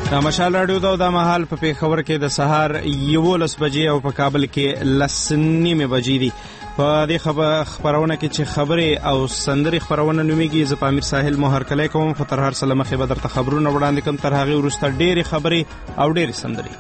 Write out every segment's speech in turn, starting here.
د مشال راډیو دا د مهال په پیښور کې د سهار 11 بجې او په کابل کې 10:30 بجې دي. په دې خبرونه کې چې خبرې او سندري خبرونه نوميږي، زه پامیر ساحل مو هرکلی کوم. خو تر هر څه مخکې به درته خبرونه وړاندې کوم، تر هغې وروسته ډېرې خبرې او ډېرې سندري.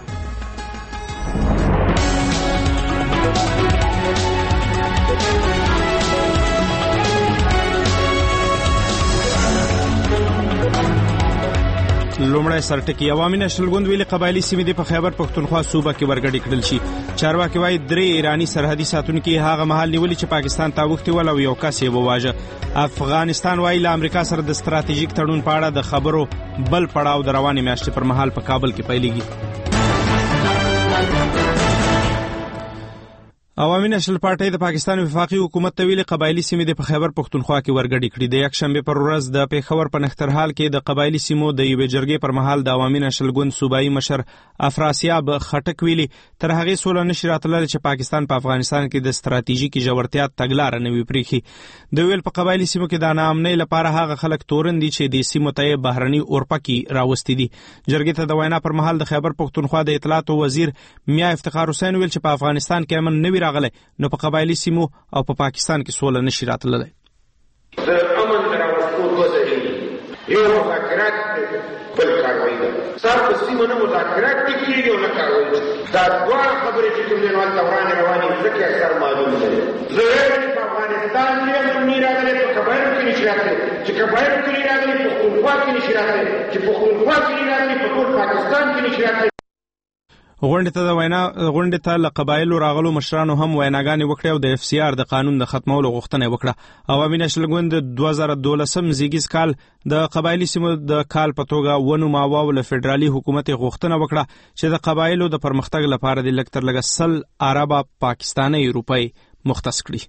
لومړی سرټکی عوامي نشل ګوند ویلي قبایلی سیمې د په خیبر پښتونخوا صوبه کې ورګډې کړل شي. چارواکي وایي 3 ایرانی سرحدي ساتونکي هغه مهال نیولي چې پاکستان ته اوښتي ول او یو کس یې وواژه. افغانستان وایي له امریکا سره د ستراتیژیک تړون په اړه د خبرو بل پړاو د روانې میاشتې پر مهال په کابل کې پیلېږي. عوامي نشل پارټۍ د پاکستان وفاقي حکومت ته ویلي قبایلی سیمې د په خیبر پښتونخوا کې ورګډې کړي. د یکشنبه پر ورځ د پیښور په نښترحال کې د قبایلی سیمو د یوې جرګې پر مهال د عوامي نشل ګوند صوبایي مشر افراسیاب خټک ویلي تر هغې سوله نشي راتللی چې پاکستان په افغانستان کې د ستراتیژیکي ژورتیا تګلاره نه وي پرېښي. د ویل په قبایلی سیمو کې د ناامنۍ لپاره هغه خلک تورن دي چې د سیمو ته بهرني اورپکي راوستي دي. جرګې ته د وینا پر مهال د خیبر پښتونخوا د اطلاعاتو وزیر میا افتخار حسین ویل چې په افغانستان کې امن نه وي راغلی، نو په قبایلی سیمو او په پاکستان کې سوله نشي راتللی. د امن راوستو دوه ذریعې، یو مذاکرات بل کاروایی ده. سر په سیمو نه مذاکرات کېږي او نه کاروایی. دا دواړه خبرې چې کوم دي نو هلته روانې ځکه اکثر معلوم دی. زه وایم چې په افغانستان کې امن نه راغلی، په قبایلو کې نشي راتلی. چې قبایلو کې نه راغلی، پښتونخوا کې نشي راتلی. چې پښتونخوا کې نه راغلی، په ټول پاکستان کې نشي راتلی. غونډې ته له قبایلو راغلو مشرانو هم ویناګانې وکړې او د FCR د قانون د ختمولو غوښتنه وکړه. عوامي نشل ګوند 2012 زیږیز کال د قبایلی سیمو د کال په توګه ونوماوه او له فدرالي حکومت غوښتنه وکړه چې د قبایلو د پرمختګ لپاره د لږ تر لږه 100 اربه پاکستاني روپۍ مختص کړي.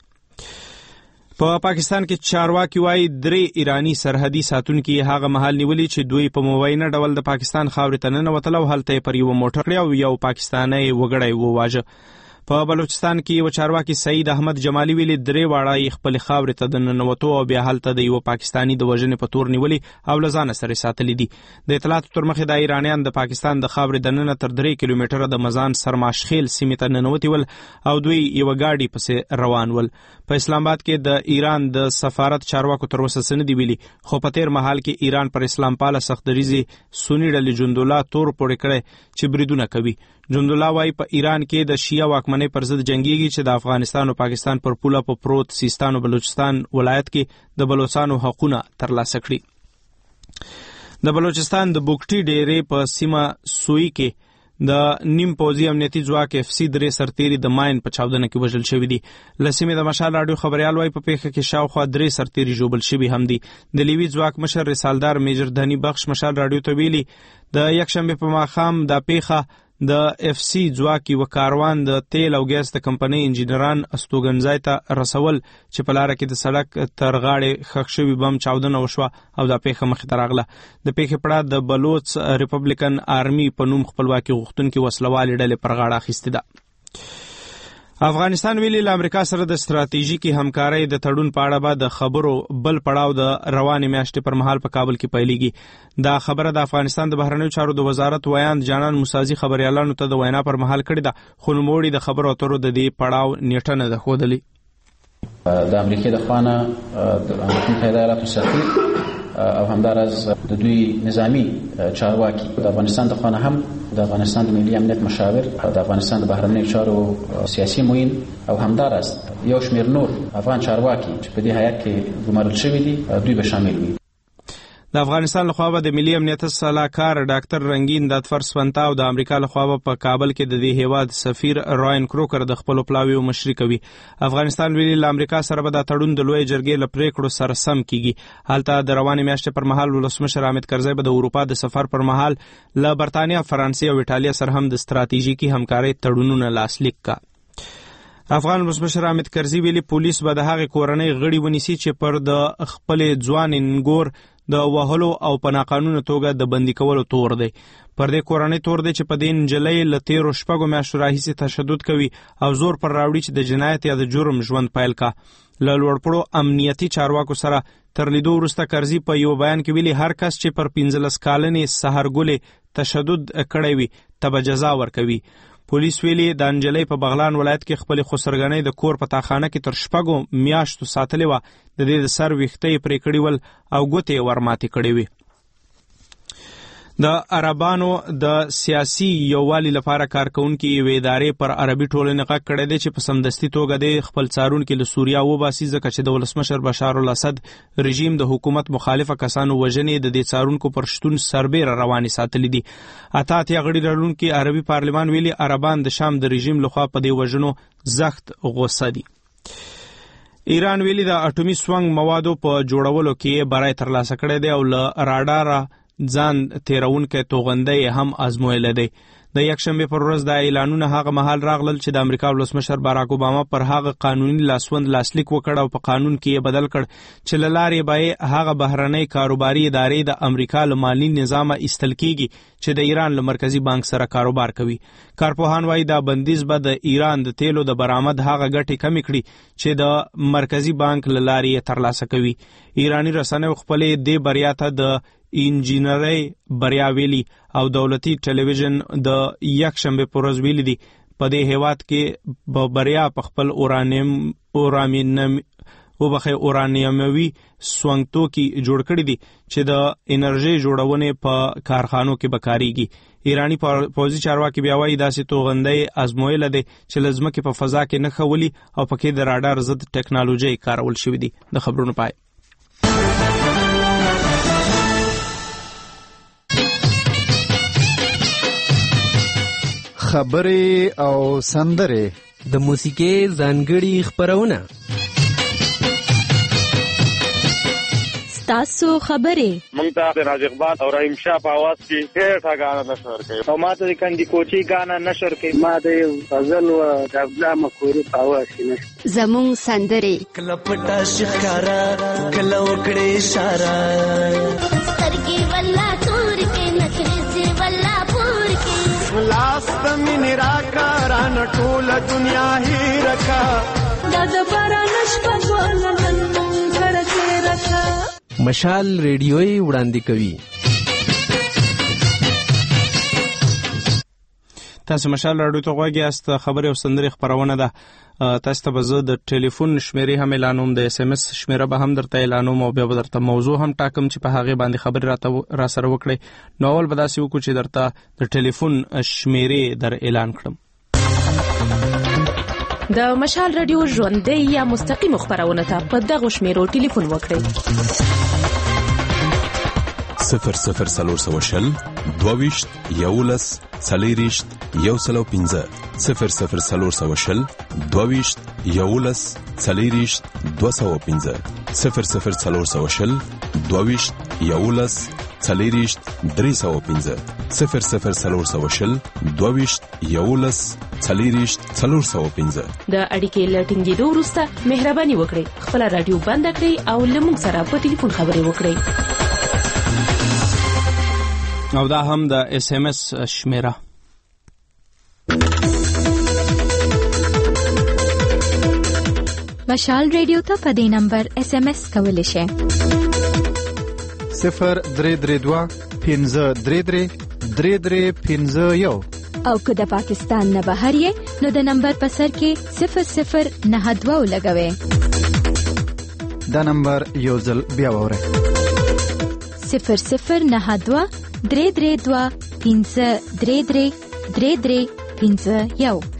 په پاکستان کې چارواکي وایي 3 ایرانی سرحدي ساتونکي هغه مهال نیولي چې دوی په مبینه ډول د پاکستان خاورې ته ننوتل او هلته پر یو موټر او یو پاکستانی وګړی وواژه. په بلوچستان کې یو چارواکي سعید احمد جمالي ویلي 3 واړه خپل خاورې ته د ننوتو او بیا هلته د یو پاکستانی د وژنې په تور نیولي او له ځانه سره ساتلي دي. د اطلاعاتو تر مخې د ایرانیان د پاکستان د خاورې د ننه تر 3 کیلومتره د مزان سرماشخیل سیمې ته ننوتي ول او دوی یو گاډي پسې روان ول. په اسلام آباد کې د ایران د سفارت چارواکو تر اوسه څه نه دي ویلي، خو په تیر مهال کې ایران پر اسلام پاله سختدریزي سنی ډلې جندولا تور پورې کړی چې بریدونه کوي. جندولا وايي په ایران کې د شیعه واکمنۍ پر ضد جنگيږي چې د افغانستان او پاکستان پر پوله په پروت سیستان او بلوچستان ولایت کې د بلوچستانو حقونه ترلاسه کړي. د بلوچستان د بوکټي ډېرې په سیمه سوی کې د نیم پوځي امنیتي ځواک FC 3 سرتیري د ماین په چاودنه کې وژل شوي دي. له سیمې د مشال راډیو خبریال وایي په پیښه کې شاوخوا 3 سرتیري ژوبل شوي هم دي. د لیوي ځواک مشر رسالدار میجر دهني بخش مشال راډیو ته ویلي د یکشنبه په ماښام د پیښه د FC ځواک یو کاروان د تیل او ګاز د کمپنۍ انجینران استوګنځای ته رسول چې په لاره کې د سړک تر غاړې ښخ شوي بم چاودنه وشوه او دا پیښه مخې ته راغله. د پیښې پړه د بلوچ ریپبلیکن آرمي په نوم خپلواکي غوښتونکي وسلوالې ډلې پر غاړه اخیستې ده. افغانستان ویلي له امریکا سره د ستراتیژیکي همکارۍ د تړون په اړه به د خبرو بل پړاو د روانې میاشتې پر مهال په کابل کې پیلېږي. دا خبره د افغانستان د بهرنیو چارو د وزارت ویاند جانان موسازي خبریالانو ته د وینا پر مهال کړې ده، خو نوموړي د خبرو اترو د دې پړاو نیټه نه ده ښودلې. د امریکا د خوا نه د امریکا ایالاتو سفیر او همدارز د دوی نظامی چارواکي د افغانستان د خوا نه هم د افغانستان د ملي امنیت مشاور، د افغانستان د بهرنیو چارو سیاسي معین او همدارز یو شمیر نور افغان چارواکي چې په دې هیات کې ګمارل شوي دي دوی به شامل وي. د افغانستان لخوا به د ملي امنیت صلاحکار ډاکټر رنگین داتفر سپنتا او د امریکا لخوا به په کابل کې د دې هیواد سفیر راین کروکر د خپل پلاویو مشري کوي. افغانستان ویلي له امریکا سره به د تړون د لوی جرګې له پریکړو سره سم کیږي. هلته د روانې میاشتې پر مهال ولسمشر حامد کرزی به د اروپا د سفر پر مهال له برتانیا، فرانسې او ایټالیا سره هم د ستراتیژیکي همکارۍ تړونونه لاسلیک کا. افغان ولسمشر حامد کرزی ویلي پولیس به د هغې کورنۍ غړي ونیسي چې پر د خپل ځوان نګور د وهلو او په ناقانونه توګه د بندي کولو تور دی. پر دې کورنۍ تور دی چې په دې نجلۍ له تیرو 6 میاشتو راهیسې تشدد کوي او زور پر راوړي چې د جنایت یا د جرم ژوند پیل کا. له لوړپوړو امنیتي چارواکو سره تر لیدو وروسته کرزي په یو بیان کې ویلي هر کس چې پر 15 کلنې سحرګلې تشدد کړی وي ته به جزا ورکوي. پولیس ویلي د انجلۍ په بغلان ولایت کې خپل خسرګنۍ د کور په تاخانه کې تر 6 میاشتو ساتلې و. د دې د سر ویښتې پرې کړي ول او ګوتې ورماتې کړې وي. د عربانو د سیاسي یووالي لپاره کارکونکي یوې ادارې پر عربي ټولنې غږ کړی دی چې په سمدستي توګه د خپل څارونکي له سوریا وباسي، ځکه چې د ولسمشر بشار الاسد رژیم د حکومت مخالفه کسانو وژنې د دې څارونکو پر شتون سربیره روانې ساتلې دي. اتیا غړي لرونکي عربي پارلمان ویلي عربان د شام د رژیم لخوا په دې وژنو سخت غوسه دي. ایران ویلي د اټومي سونګ موادو په جوړولو کې برای ترلاسه کړی دی او له راډاره ځان تیرونکي توغندۍ هم ازمویلی دی. د یکشنبه پر ورځ د اعلانونه هغه مهال راغلل چې د امریکا ولسمشر باراک اوباما پر هغه قانوني لاسوند لاسلیک وکړ او په قانون کې یې بدل کړ چې له لارې به هغه بهرنۍ کاروباري ادارې د امریکا له مالي نظامه ایستل کیږي چې د ایران له مرکزی بانک سره کاروبار کوي. کارپوهان وایي دا بندیز به د ایران د تیلو د برآمد هغه ګټې کمې کړي چې د مرکزی بانک له لارې یې ترلاسه کوي. ایرانی رسنیو خپلې دې بریا ته د انجینرۍ بریا ویلي او دولتي ټلویزیون د یکشنبه پر ورځ ویلي دي په دې هیواد کې به بریا په خپل اورانیموي سونګ توکي جوړ کړي دي چې د انرژي جوړونې په کارخانو کې بکاریږي. ایرانی پوځي چارواکي بیا وایي داسې توغندۍ ازمویل دي چې له ځمکې په فضا کې نه خولي او پکې د راډار ضد ټکنالوژي کارول شوې دي. د خبرونو پای. خبرې او سندرې د موسیقۍ ځانګړي خبرونه تاسو خبرې مونږ ته د راز اقبال او رحیم شاه په आवाज کې ډېر غانا نشر کوي او ما ته د کندي کوچي غانا نشر کوي. ما د غزل او د عبدالله مکوري په आवाज کې نشر. زمون سندرې کله پټا شکارا کله وکړې اشاره سترګې والله تور کې نخرې والله پور کې لاس تمن راکاران ټول دنیا هی رکھا د بارانش په ولنن کړه رکھا. مشال ریډیوي وړاندې کوي. تاسو مشال راډیو ته غوږی یاست. خبرې او سندرې خبرونه ده. تاسو ته به زه د ټلیفون شمیرې هم اعلانوم، د اس ام اس شمیره به هم درته اعلانوم او بیا به درته موضوع هم ټاکم چې په هغه باندې خبرې را سره وکړئ. نو اول به داسې وکړو چې درته د ټلیفون شمیرې در اعلان کړم. د مشال رادیو ژوندۍ یا مستقیم خبرونه ته په دغه شمیرو ټلیفون وکړئ. 0040 22 11 40 105 0040 22 11 40 205 0040 22 11 40 305 0040 22 11 40 405. د اړیکې لټینګېدو وروسته مهرباني وکړئ خپل رادیو بند کړئ او له موږ سره په ټلیفون خبرې وکړئ. او دا هم د اس ام اس شمیره. مشال ریډیو ته په دې نمبر اس ام اس کولی شئ 0332 533 3351 او که د پاکستان نه بهر یې نو د نمبر په سر کې 0092 لګوئ. دا نمبر یو ځل بیا واورئ 0092 332 533 3351.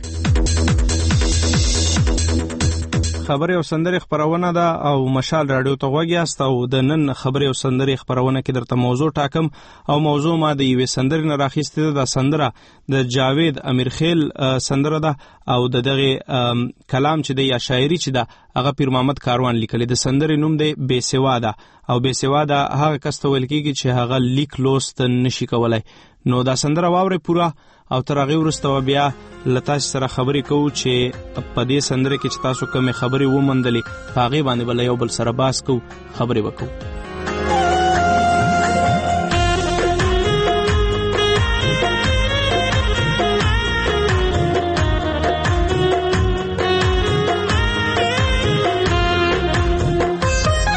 خبرې او سندرې خبرونه ده او مشال راډیو ته غوږی یاست. او د نن خبرې او سندرې خبرونه کې درته موضوع ټاکم او موضوع ما د یوې سندرې نه راخیستې ده. د سندره د جاوید امیرخیل سندره ده او د دغه کلام چې د یا شاعري چې ده هغه پیر محمد کاروان لیکلی. د سندرې نوم دی بے سواده او بے سواده هغه کس ته ویل کېږي چې هغه لیک لوست نشي کولای. نو دا سندره واورئ پوره او تر هغې وروسته بیا له تاسو سره خبرې کوو چې په دې سندره کې چې تاسو کومې خبرې وموندلې په هغې باندې به له یو بل سره بحث کوو، خبرې به کوو.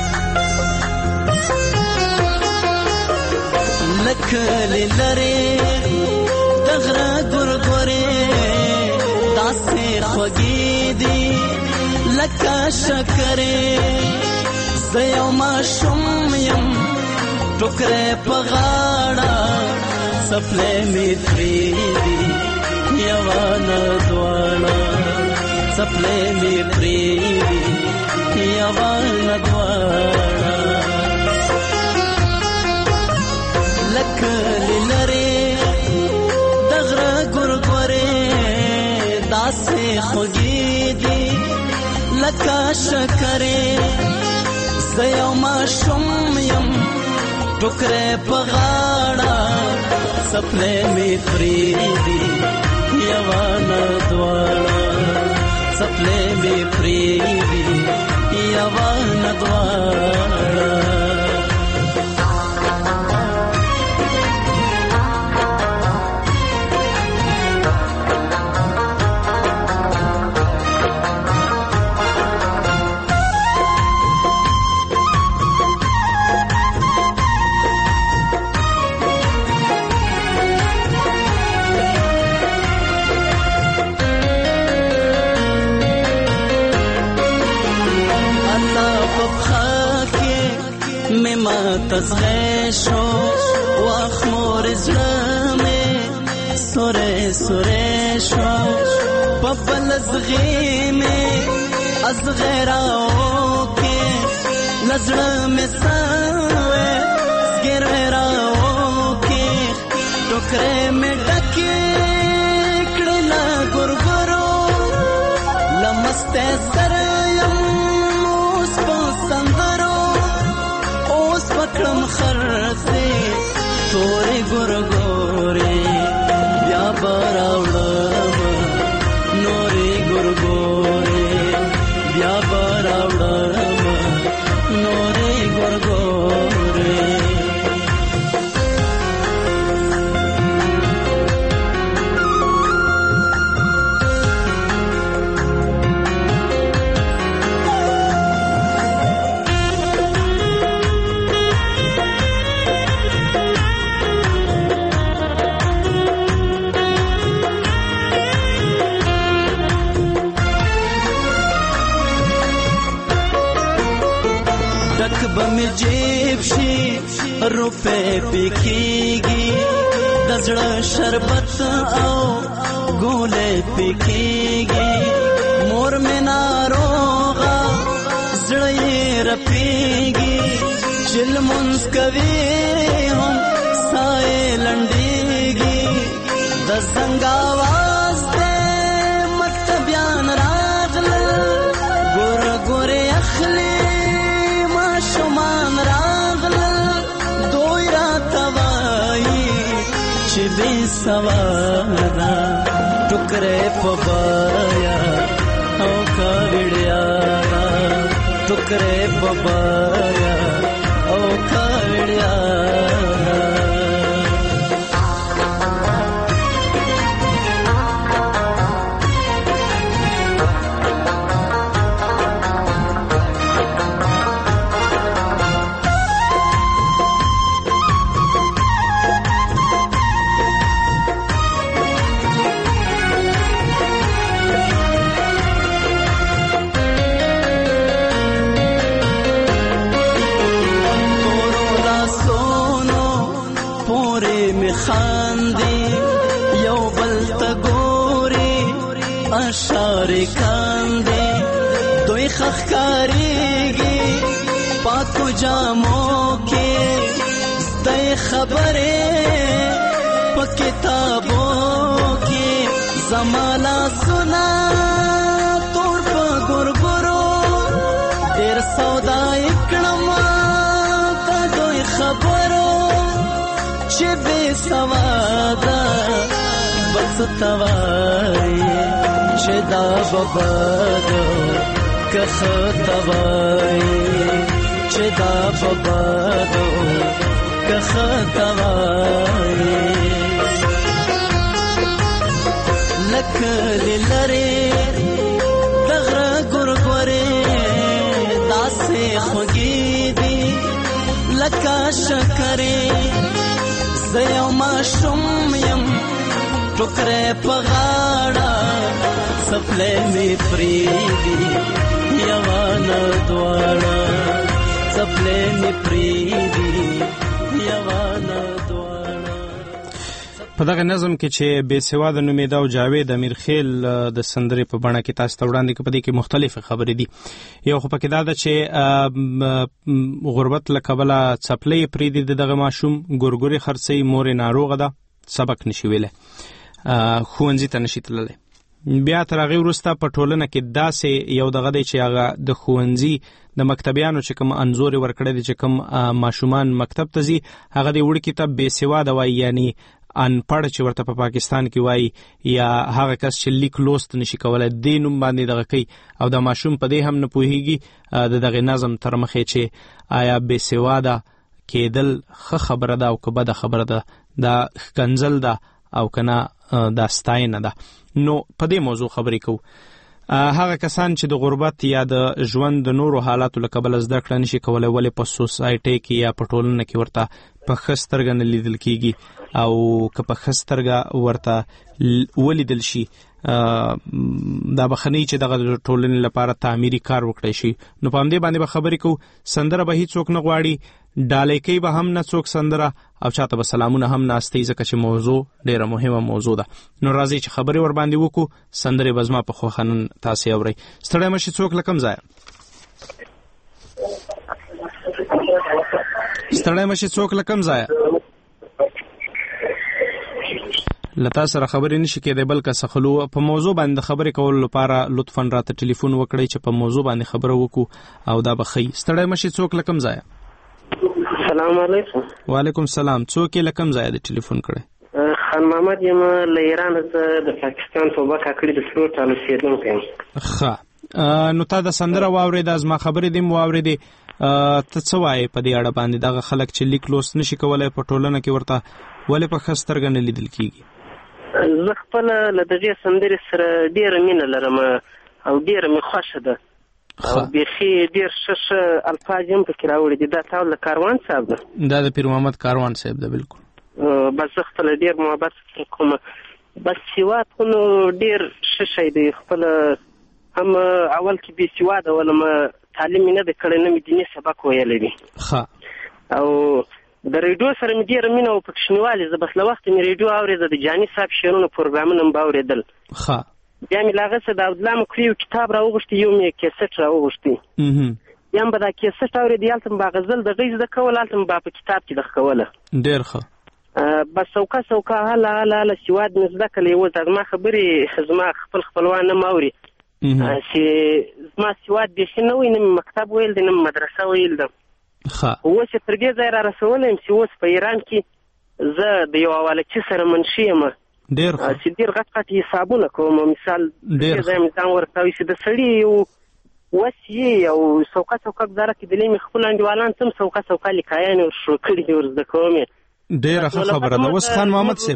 لکه لري دغره ګورګورې داسې خوږې دي لکه شکرې زه یو ماشوم یم ټوکرې په غاړه څپلۍ مې پرېږدي یوه نه دواړه څپلۍ مې پرېږدي یوه نه دواړه لکه لرې د غره ګورګورې داسې خوږې دي لکه شکرې زه یو ماشوم یم ټوکرې په غاړه څپلۍ مې پرېږدي یوه نه دواړه څپلۍ مې پرېږدي یوه نه دواړه تزغی شو واخ مور زړه مې سورې سورې شو په بل زغی مې ازغی راوکې لزړه مې سوې سګیروی راوکې ټوکرې مې ډکې کړې له ګورګورو لمستې سره یم اوس په سندرو پکړم خرڅې تورې ګورګورې بیا به راوړم نورې ګورګورې بیا به راوړم نورې ګورګورې جیب شي روپے پکېږي د زړه شربت او ګولې پکېږي مور مې ناروغه زړه یې رپېږي چې لمونځ کوي هم ساه یې لنډېږي د زنګ اواز دی مکتبیان راغلل ګورګورې اخلي شمان راغلل دوی راته وایي چې بې سواده ټوکرې په بایا او کاوړیا ټوکرې په بایا او کاوړیا اشارې کاندې دوی خخکاریږي پاکو جامو کې زده خبرې په کتابو کې زما لاسونه توړ په ګورګورو ډېر سودا یې کړم د دوی خبرو چې بې سواده بس توایي چې دا ببادو که خطوایي چې دا ببادو که خطوایي لکه لرې د غره ګورګورې داسې خوږې دي لکه شکرې زه یو ماشوم یم ټوکرې په غاړه سپلې مې پریدي یوانه دواړه سپلې مې پریدي یوانه دواړه. په دغه نظم کې چې بې سواده نومېده او جاوید امیرخیل د سندرې په بڼه کې تاسو ته وړاندې کړي، په دې کې مختلفې خبرې دي. یو خو پکې دا ده چې غربت له کبله څپلۍ پرېږدي د دغه ماشوم، ګورګورې خرڅوي، مور یې ناروغه ده، سبق نشي ویلی، ښوونځي ته نشي تللی. بیا تر هغې وروسته په ټولنه کې داسې یو دغه دی چې هغه د ښوونځي د مکتبیانو چې کوم انځور یې ورکړی دی چې کوم ماشومان مکتب ته ځي هغه د وړکي ته بې سواده وایي، یعنی انپړ چې ورته په پاکستان کې وایي، یا هغه کس چې لیک لوست نشي کولی دې نوم باندې دغه کوي، او دا ماشوم په دې هم نه پوهیږي د دغه نظم تر مخې چې آیا بې سواده کېدل ښه خبره ده او که بده خبره ده، دا ښکنځل ده او که نه دا ستاینه ده. نو په دې موضوع خبرې کوو. هغه کسان چې د غربت یا د ژوند د نورو حالاتو له کبله زده کړه نشي کولی، ولې په سوسایټۍ کې یا په ټولنه کې ورته په ښه سترګه نه لیدل کېږي، او که په ښه سترګه ورته ولیدل شي دا بخنی چې دغه ټولنې لپاره تعمیري کار وکړی شي. نو په همدې باندې به خبرې کوو. سندره به هیڅوک نه غواړي، ډالۍ کوي به هم نه څوک سندره، او چاته به سلامونه هم نه استوي، ځکه چې موضوع ډېره مهمه موضوع ده. نو راځئ چې خبرې ور باندې وکړو. سندرې به زما په خوښه نن تاسې اورئ. ستړی مه شي څوک له کوم ځایه، ستړی مه شي څوک له کوم ځایه، له تا سره خبرې نشي کېدی، بلکې سخلو په موضوع باندې خبرې کولو لپاره لطفاً راته ټلیفون وکړئ چې په موضوع باندې خبره وکړو او دا به ښه. ستړی مه شي څوک له کوم ځایه. السلام علیکم. وعلیکم السلام. څوک یې له کوم ځایه د ټلیفون کړی؟ خان محمد یم له ایران، زه د پاکستان توبه کاکړي د فلوټ اوسېدونکی یم. ښه، نو تا د سندره واورېده، زما خبرې دې م واورېدې، ته څه وایې په دې اړه باندې؟ دغه خلک چې لیک لوست نشي کولی په ټولنه کې ورته ولې په ښه سترګه نه لیدل کېږي؟ زه خپله له دغې سندرې سره ډېره مینه لرم او ډېره مې خوښه ده، او بیخي ډېر ښه الفاظ هم پکې راوړي دي. دا تاسو له کاروان صاحب ده؟ دا د پیر محمد کاروان صاحب ده. بالکل. بس زه خپله ډېر محبت کوم. بس سواد خو نو ډېر ښه شی دی. خپله هم اول کې بې سواده ولم، تعلیم مې نه دی کړی، نه مې دیني سبق ویلی دی، او د ریډیو سره مې ډېره مینه و پکې شنیوالې. زه بس له وخته مې ریډیو اورېده، د جاني صاحب شعرونه پروګرامونه مې به اورېدل. بیا مې له هغه څه د عبدالله مکري یو کتاب راوغوښتي، یو مې کیسټ راوغوښتي، بیا مې به دا کیسټ اورېدی، هلته مې به غزل د غږ زده کوله، هلته مې به په کتاب کې دغه کوله. ډېر ښه. بس سوکه سوکه هله سواد مې زده کړی. اوس زما خبرې زما خپلوان نه ماوري چې زما سواد بیخي نه وي، نه مې مکتب ویل دی، نه مې مدرسه ویل ده. اوس یې تر دې ځای را رسولی یم چې اوس په ایران کې زه د یو حوالچي سره منشي یم، چې ډېر غټ حسابونه کوم. مثال دې ځای مې ځان ورکوي چې د سړي یو وس یې او سوکه سوکه ګزاره کېدلی مې خپل انډیوالان ته هم سوکه سوکه لیکایانې ورشروع کړي دي، ورزده کوم یې. ډېره ښه خبره ده. اوس خان محمد صاحب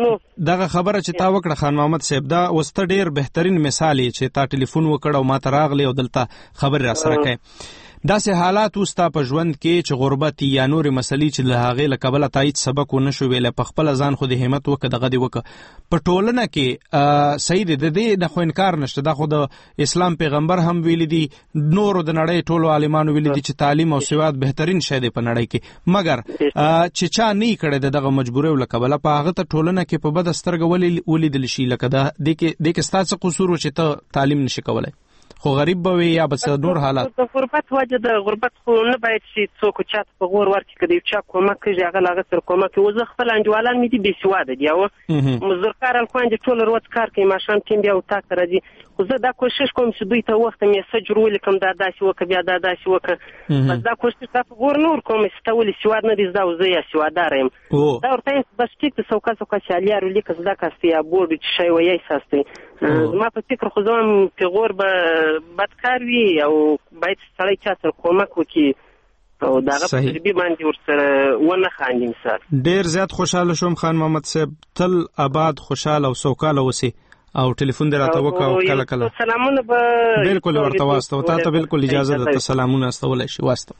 دغه خبره چې تا وکړه خان محمد صاحب، دا اوس ته ډېر بهترین مثال یې چې تا ټلیفون وکړ او ما ته راغلی او دلته خبرې را سره کوې. داسې حالات اوس تا په ژوند کې چې غربت یا نورې مسلې چې له هغې له کبله تا هېڅ سبق ونه شو ویلی، په خپله ځان خو د همت وکړه، دغه دې وکړه په ټولنه کې. صحیح دی، د دې نه خو انکار نشته، دا خو د اسلام پیغمبر هم ویلي دي، نورو د نړۍ ټولو عالمانو ویلي دي چې تعلیم او سواد بهترین شی دی په نړۍ کې. مګر چې چا نه یې کړی د دغه مجبوریو له کبله، په هغه ته ټولنه کې په بده سترګه ولیدل شي، لکه دې کې ستا څه قصور و چې ته تعلیم نشي کولی، خو غریب به وي یا به څه نور حالات. د غربت وجه د غربت خو نه باید چې څوک چاته په غور ورکړي، که د یو چا کومک کېږي هغه له هغه سره کومک کوي. زه خپل انډیوالان مې دي بې سواده دي، او مزدورکار هلکان دي، ټوله ورځ کار کوي، ماښام ټیم بیا اطاق ته راځي. خو زه دا کوشش کوم چې دوی ته وخت میسج ولیکم، دا داسې وکړه، بیا دا داسې وکړه. بس دا کوشش دا په غور نه ورکوم چې ته ولې سواد نه دي زده، او زه یا سواداره یم. دا ورته یم بس ټیک د سوکه سوکه چې الیارو لیکه زده کاستې یا بورډ چې شی ویی ساستې. زما په فکر خو زه هم پیغور به بدکار وي، او باید سړی چا سره کومک وکړي او د هغه په تجربې باندې ورسره ونه خاندي. مثال ډېر زیات خوشحاله شوم خان محمد صاحب، تل آباد خوشحاله او سوکاله اوسې، او ټلیفون دې راته وکړه او کله سلامونه به بالکل ورته واستو. تا ته بالکل اجازه ده ته سلامونه استولی شي، واستو.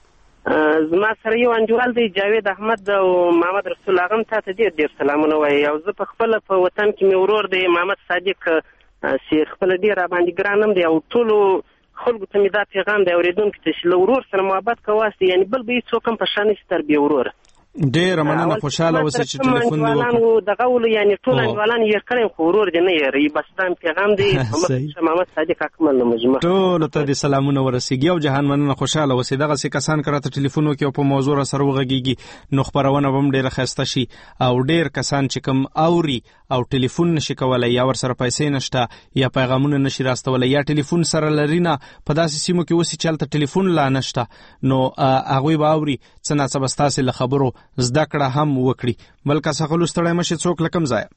زما سره یو انډیوال دی جاوید احمد او محمد رسول هغه هم تاته ډېر سلامونه وایي او زه په خپله په وطن کې مې ورور دی محمد صادق چې خپله ډېر راباندې ګران هم دی او ټولو خلکو ته مې دا پیغام دی اورېدونکو ته چې له ورور سره محبت کواسې یعنې بل به هېڅوک هم په شا نشي تر بې وروره ډېره مننه خوشحاله اوسئ چې ټلیفون دې وکړو دغه ولو یعنې ټول انډیوالان یې کړی خو ورور دې نه یېروي بس دا پیغام دی محمد صادق اکمل له مجمع ټولو ته دې سلامونه ورسېږي او جهان مننه خوشحاله اوسئ دغسې کسان که راته ټلیفون وکړي او په موضوع را سره وغږېږي نو خپرونه به هم ډېره ښایسته شي او ډېر کسان چې کوم اوري او ټلیفون نشي کولی یا ورسره پیسې نشته یا پیغامونه نشي راستولی یا ټلیفون سره لري نه په داسې سیمو کې اوسي چې هلته ټلیفون لا نشته نو هغوی به اوري څه ناڅه به ستاسې له خبرو زده کړه هم وکړي بل کس غلو ستړی مشي څوک له کوم ځایه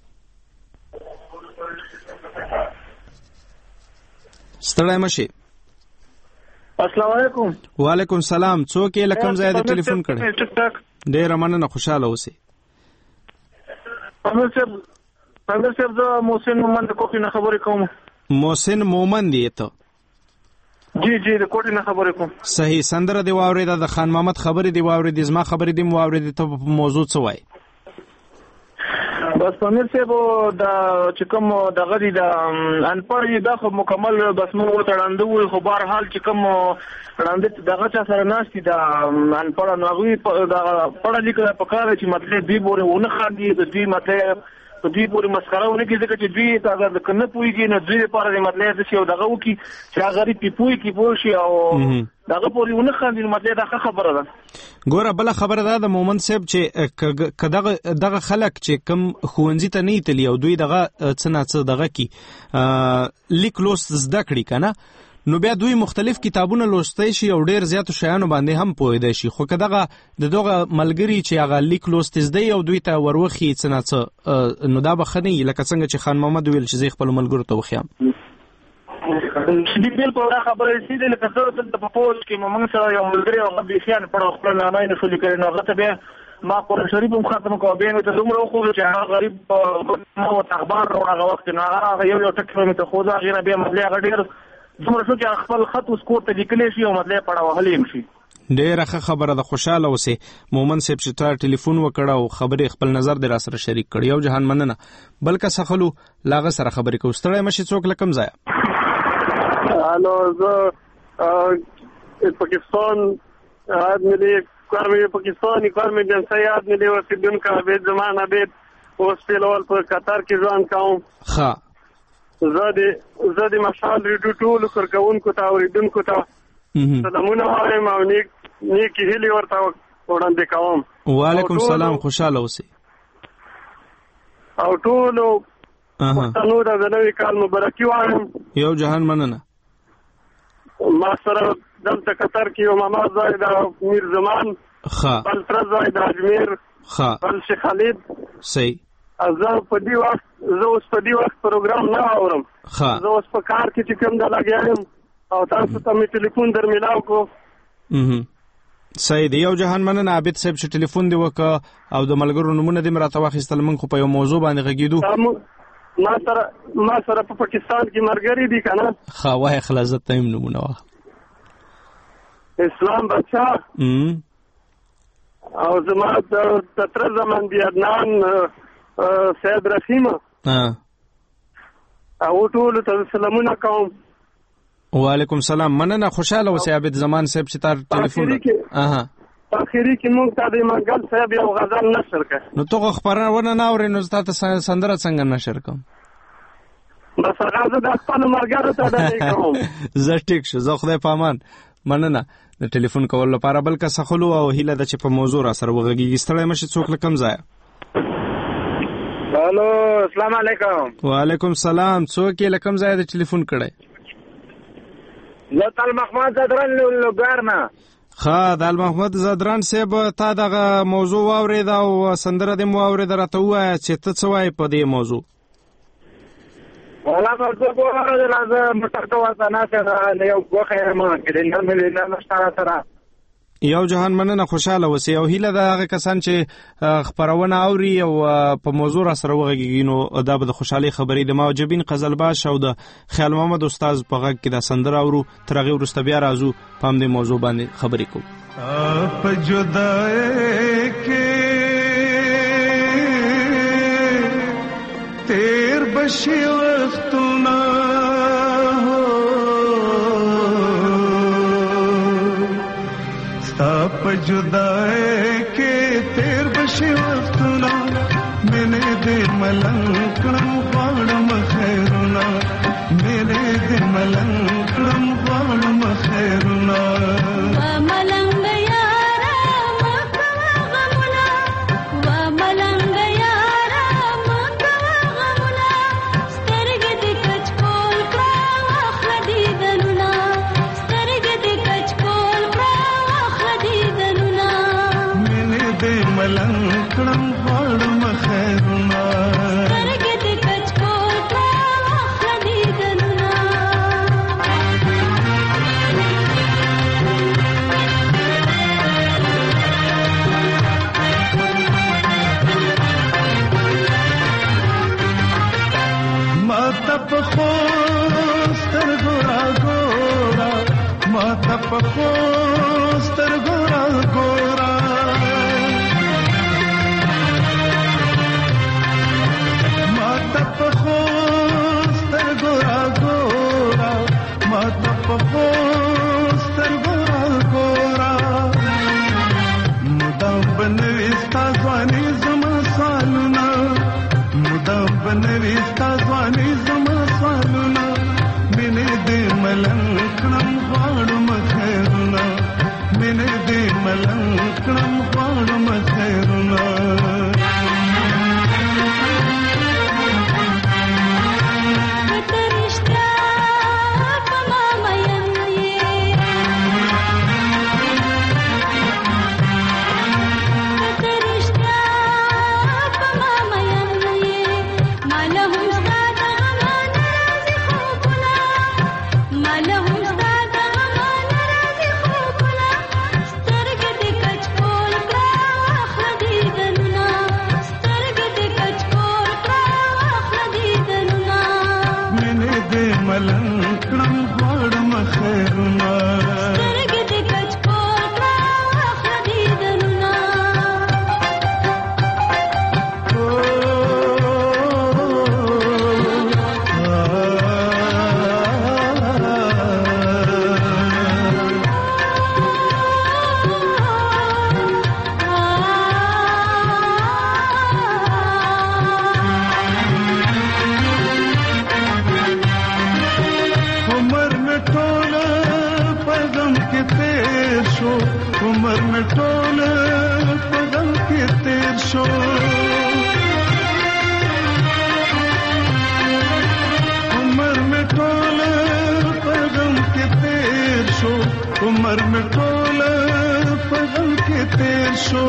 ستړی مشي السلام علیکم وعلیکم سلام څوک یې له کوم ځایه د ټلیفون کړی ډېره مننه خوشحاله اوسئ امیر صاحب زه محسن مومند د کوټې نه خبرې کوم محسن مومند یې ته جی د کوټې نه خبرې کوم صحیح سندره دې واورېده د خان محمد خبرې دې واورېدې زما خبرې دې م واورېدې ته په موضوع څه وایي بس امیر صاحب دا چې کوم دغه دی د انپړ دا خو مکمل بس موږ ورته ړانده وو خو بهرحال چې کوم ړانده دغه چا سره ناست دي د انپړ نو هغوی پړه لیکله پکار چې مطلب دوی پورې ونه خاندي د دوی مطلب په دوی پورې مسخره ونه کړي ځکه چې دوی اگر که نه پوهېږي نو دوی لپاره د مطلب داسې یو دغه وکړي چې هغه غریب پې پوه کړي پوه شي او دغه پورې ونه خاندي نو مطلب دا ښه خبره ده ګوره بله خبره دا د مومند صاحب چې که دغه خلک چې کوم ښوونځي ته نه تلي او دوی دغه څه نه څه دغه کړي لیک لوست زده کړي که نه نو بیا دوی مختلف کتابونه لوستی شي او ډېر زیاتو شیانو باندې هم پوهېدی شي خو که دغه د دغه ملګري چې هغه لیک لوست زده او دوی ته وروښي څه نه څه نو دا به ښه نه وي لکه څنګه چې خان محمد ویل چې زه خپلو ملګرو ته وښیم بالکل دا خبره یې دی لکه زه دلته په پوسټ کې موږ سره یو ملګري هغه بیخي انپړ خپله نامه یې نه شو لیکلی نو هغه ته بیا ما قرآن شریف هم ختم کړو بیا مې ته دومره وښودل چې هغه غریب ما ورته اخبار راوړ هغه وخت نو هغه یو ټکي مې ته ښوده هغې نه بیا مطلب هغه ډېر دومره شو چې خپل خط اوس کور ته لیکلی شي او مطلب پړه وهلی هم شي ډېره ښه خبره ده خوشحاله اوسئ مومن صاحب چې تا ټلیفون وکړه او خبرې خپل نظر دې را سره شریک کړي یو جهان مننه بل کس خلو له هغه سره خبرې کوو ستړی مشي څوک له کوم ځایه الو زه پاکستان آدمی کار مې پاکستانی کار مې جنسي آدمی دی اوسېدونکی عبید زمان عبید اوس فیلحال په قطر کې ژوند کوم ښه زه د مشال ریډیو ټولو کارکوونکو ته اورېدونکو ته سلامونه وایم او نیکې هیلې ورته وړاندې کوم وعلیکم سلام خوشحاله اوسئ او ټولو پښتنو ته د نوي کال مبارکي وایم یو جهان مننه ما سره دلته قطر کې یو ماما ځای د میر زمان بل تره ځای د اجمیر بل شیخ خالد صحیح زه اوس په دې وخت پروګرام نه اورم زه اوس په کار کې چې کوم د لګیا یم او تاسو ته مې ټلیفون در میلاو کړو صحیح دی یو جهان مننه عابد صاحب چې ټلیفون دې وکړه او د ملګرو نومونه دې مې راته واخیستل موږ خو په یو موضوع باندې غږېدو ما سره په پاکستان کې ملګري دي که نه ښه وایه خلاص زه ته هم نومونه واخله اسلام بادشاه او زما د تره زمان دی عدنان سید رحیم او ټولو ته سلامونه کوم وعلیکم سلام مننه خوشحاله اوسئ عابد زمان صاحب چې تا ټلیفون اخري کې موږ ته د منګل صاحب یو غزل نشر کړ نو ته خبرونه نه اورې نو تا ته سندره څنګه نشر کوم بس هغه زه د خپلو ملګرو ته ډالۍ کوم زه ټیک شو زه خدای پامان مننه د ټلیفون کولو لپاره بل کس خلو او هیله ده چې په موضوع را سره وغږېږي ستړی مشي څوک له کوم ځایه الو السلام علیکم وعلیکم سلام څوک یې له کوم ځایه د ټلیفون کړی زه طال محمد زدران لوګار نه ښه د محمد زدران صاحب تا دغه موضوع واورېده او سندره دې مو واورېده راته ووایه چې ته څه وایې په دې موضوع والله زه ګوره زه موټر ته ورته ناست یو ګوښه یم کلینر مې نه نشته سره یو جهان مننه خوشحاله اوسئ او هیله ده هغه کسان چې خپرونه اوري او په موضوع را سره وغږېږي نو دا به د خوشحالۍ خبرې د ماجبین قزلباش او د خیال محمد استاد په غږ کې دا سندره اورو تر هغې وروسته بیا راځو په همدې موضوع باندې خبرې کوو आप जुदाई के तेर बशी वक्तुना हो आप जुदाई के तेर बशी वक्तुना मैंने दे मलंकड़म पाड़म खैरुना मेरे दे मलंकड़म पाड़म खैरुना मलंकड़म पाड़म खैरुना मातप खोस्तर गोरा गोरा मातप खोस्तर गोरा गोरा मातप खोस्तर गोरा गोरा मातप खोस्तर गोरा गोरा मुदाम बनविस्ता ज़वानी ज़मा सालुना मुदाम बनविस्ता ज़वानी ज़मा सालुना मैंने दे मलंकड़म पाड़म खैरुना मैंने दे मलंकड़म पाड़म खैरुना मलंकड़म पाड़म खैरुना उमर में टोल पगम के तेर शो उमर में टोल पगम के तेर शो उमर में टोल पगम के तेर शो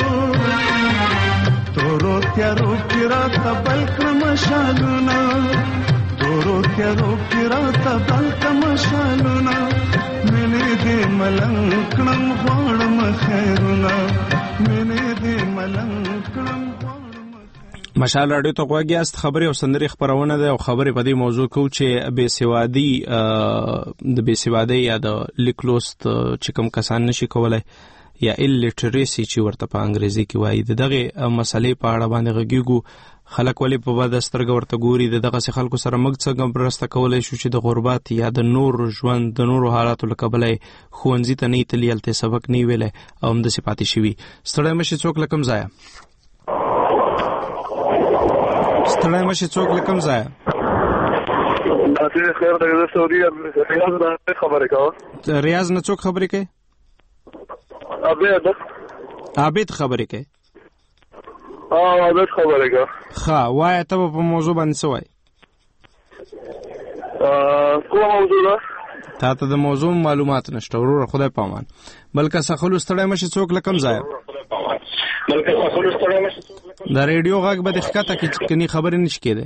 तोरो त्यारो किरा तबल क्रमशालुना तोरो त्यारो किरा तबल क्रमशालुना मैंने दे मलंकड़म पाड़म खैरुना मैंने दे मलंकड़म مشال راډیو ته غوږی است خبري او سندري خبرونه ده او خبري په دې موضوع کو چې د بیسوادي یا د لیکلوست چې کوم کسان نشي کولای یا الټریسي چې ورته په انګریزي کې وایي دغه مسلې په اړه باندې غږیږو خلک ولې په بد سترګه ورته ګوري دغه خلکو سره موږ څنګه برسته کولای شو چې د غربت یا د نور ژوند د نور حالاتو لکبلې خوونځي ته نه تلیلته سبق نه ویلې او هم د صفاتي شوی ستړی مشي څوک لکم ځای ستړی مشي څوک لکم ځای داسې خیر د سعودي ریاض نه خبرې کوم ریاض نه څوک خبرې کوي عابد خبرې کوي عابد خبرې کوي ها وای ته په موضوع باندې سوای کوم موضوع ده تا ته د موضوع معلومات نشته ورور خدای پامان بلکې سخلو ستړی مشي څوک لکم ځای دا ریډیو غږ به د ښکته کې کني خبرې نشي کېده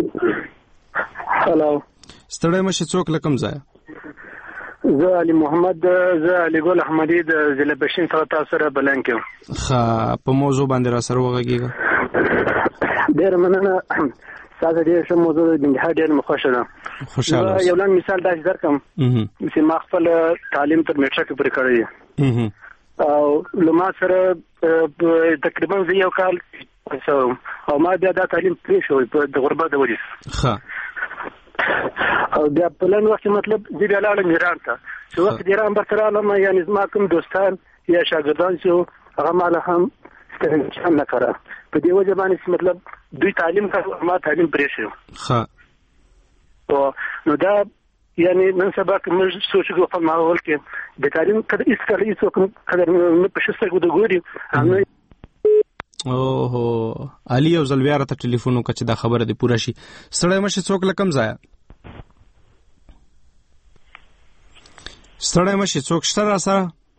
هالو ستړی مشي څوک لکم ځای زه علي محمد زه علي ګل احمدي د ضلع بشین تاسو سره بلنګ کوم ښه په موضوع باندې را سره وغږیږه ډېر مننه تاسو دې څه موضوع د ډېر مخوشه ده خوشاله یو لنډ مثال داسې درکم چې ما خپل تعلیم تر میټرک پورې کړی او لما سره تقریبا یو کال او ما بیا دا تعلیم پرې شوی په د غربت د وجې ښه او بیا په لن وخت مطلب زه بیا لاړم ایران ته چې وخت د ایران برته رالم یعنې زما کوم دوستان یا شاګردان چې هغه ما له هم سترګې نه کړه په دې وجه باندې مطلب دوی تعلیم کوي ما تعلیم پرې شو ښه نو دا یعنی نن سبا که موږ سوچ کوو په ماحول کې د تعلیم کله هیڅ کله هیڅوک نه په شستګو د ګوري اوهو علي یو ځل بیا راته ټلیفون وکړه چې دا خبره دې پوره شي. ستړی مشي څوک له کوم ځایه؟ ستړی مشي څوک شته را سره؟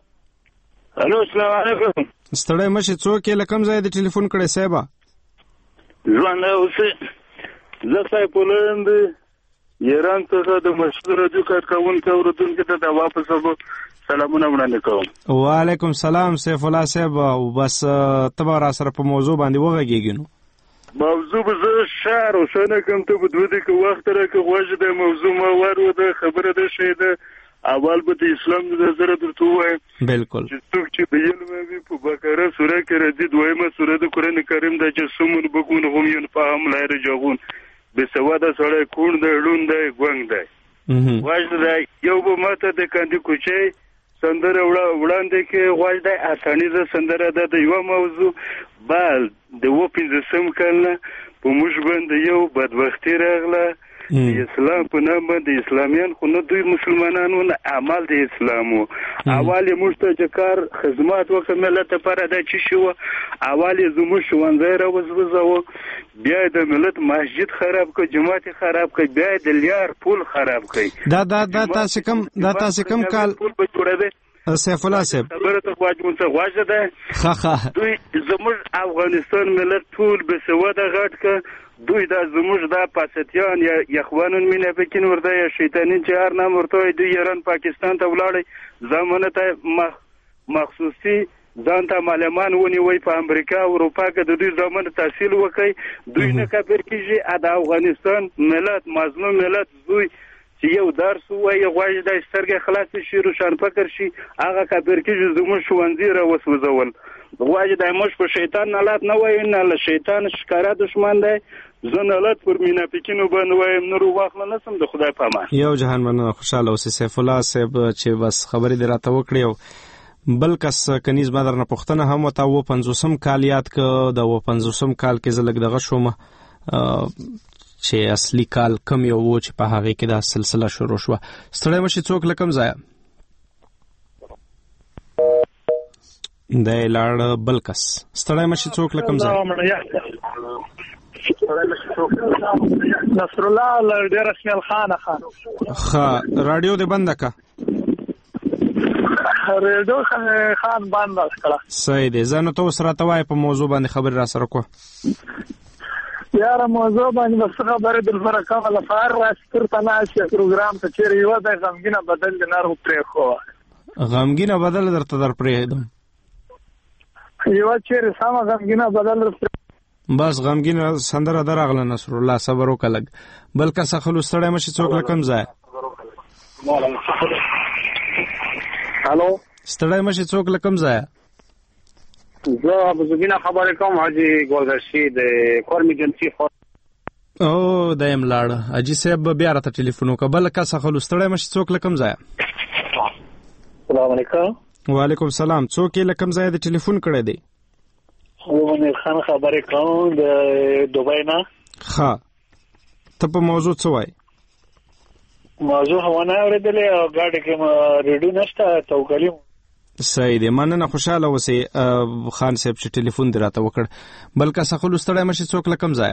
الو السلام علیکم. ستړی مشي څوک یې له کوم ځایه دې ټلیفون کړی صاحبه؟ ژوند اوسه زه سایپولند ایران څخه د مشهور رادیو کارکونکو اوریدونکو ته د واپس سلامونه وړاندې کوم. وعلیکم سلام سیف الله صاحب. بس تبه را سره په موضوع باندې وغږیږي نو موضوع به زه شعر وسنه کوم ته په دوه دقیقې وخت راکړه غوږ د موضوع موضوع د خبره ده شه ده اول به د اسلام د نظر درته وایم بالکل چې څوک چې د علم وي په بقره سوره کې ردی دویمه سوره د قران کریم د جسمون بګون هم یو فهم لای رجغون به سواده سره کون د لون د ګونګ دی واځ دی یو به ماته د کاندي کوچي سندره وړاندې کې غواړي د اساني د سندره د یو موضوع بل د وپینځ سم کله په موږ باندې یو بدبختی راغله اسلام په نام باندې اسلامیان خو نه دوی مسلمانانو نه عمل د اسلامو اول موږ ته کار خدمات وکړه ملت لپاره د چی شو اول زموږ ښوونځی راوځو بیا د ملت مسجد خراب کړ جماعت خراب کړ بیا د لیار پول خراب کړ دا تاسو کم کال سیف الله صاحب خبره ته غواړم ده دوی زموږ افغانستان ملت ټول به سواده غټ ک دوی دا زموږ د پاسټیان یا اخوانون مینه پکې ورته یا شیطانین چې هر نام ورته دوی ایران پاکستان ته ولاړ زمانه ته مخصوصي ځان ته معلمان ونیوي په امریکا او اروپا کې د دوی زمانه تحصیل وکړي دوی نه کبر کیږي د افغانستان ملت مظلوم ملت دوی چې یو درس وایي غواړي د سترګې خلاص شي روشن فکر شي هغه کبر کیږي زموږ ښوونځي را وسوځول غواړي د موږ په شیطان نلات نه وایي نه له شیطان ښکارا دشمن دی زه نلات پر منافقینو باندې وایم نور واخله نسم د خدای په امان یو جهان مننه خوشاله اوسې سیف الله صاحب چې بس خبرې دې راته وکړې او بل کس کنيز ما درنه پوښتنه هم وتا و 50 کال یاد ک د 50 کال کې زلګ دغه شومه چې اصلي کال کم یو و چې په هغه کې دا سلسله شروع شو. ستړی مشي څوک لکم ځای د لاړ بلکس ستړی مشي څوک لکم ځای نصر الله ډیر خیال خان رادیو دې بند کا ریډو خان باندې کړه صحیح دی زه نو تو سره توای په موضوع باندې خبر را سره کو یاره موضوع باندې بس خبره د فرقه ولا فار راستر تناسي پروګرام ته چیرې یو د غمګینه بدل نه رو پرې خو غمګینه بدل درته در پرې دم یو چیرې سم غمګینه بدل بس غمګینه سندره درغله نصر الله صبر وکړه بل کا سخلو ستړی مشي څوک لکم ځای هالو ستړی مشي څوک لکم ځای زه ابو زبینا خبرې کوم حاجی ګلرشي د کورمی جنسي خو او دایم لاړ اجي صاحب بیا راته ټلیفون وکړه بل کا سخلو ستړی مشي څوک لکم ځای السلام علیکم وعلیکم السلام څوک لکم ځای د ټلیفون کړی دی ومن خان خبرې کوم د دوبۍ نه ښه ته په موضوع څه وای موضوع هونه اوریدلې او ګاډي کې ریډیو نشته توکلی صحیح دی مننه خوشاله اوسې خان صاحب چې ټلیفون دی راته وکړ بلکې سخلو ستړی مشي څوک لکم ځای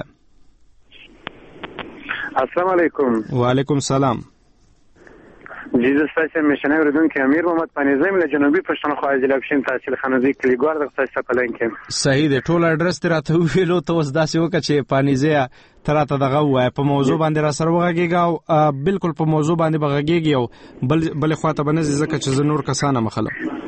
السلام علیکم وعلیکم السلام جیزه ستاسو مشنه اوریدونکو امیر محمد پنیزم له جنوبي پښتونخوا ضلع پښین تحصیل خانوزي کلیګوار د تاسو په لین کې صحیح دی ټول اډرس ته راته ویلو ته اوس داسې وکړه چې پنیزه تراته دغه وای په موضوع باندې را سره وغږیږي او بالکل په موضوع باندې بغږیږي او بل خواته بنځي ځکه چې زه نور کسانه مخله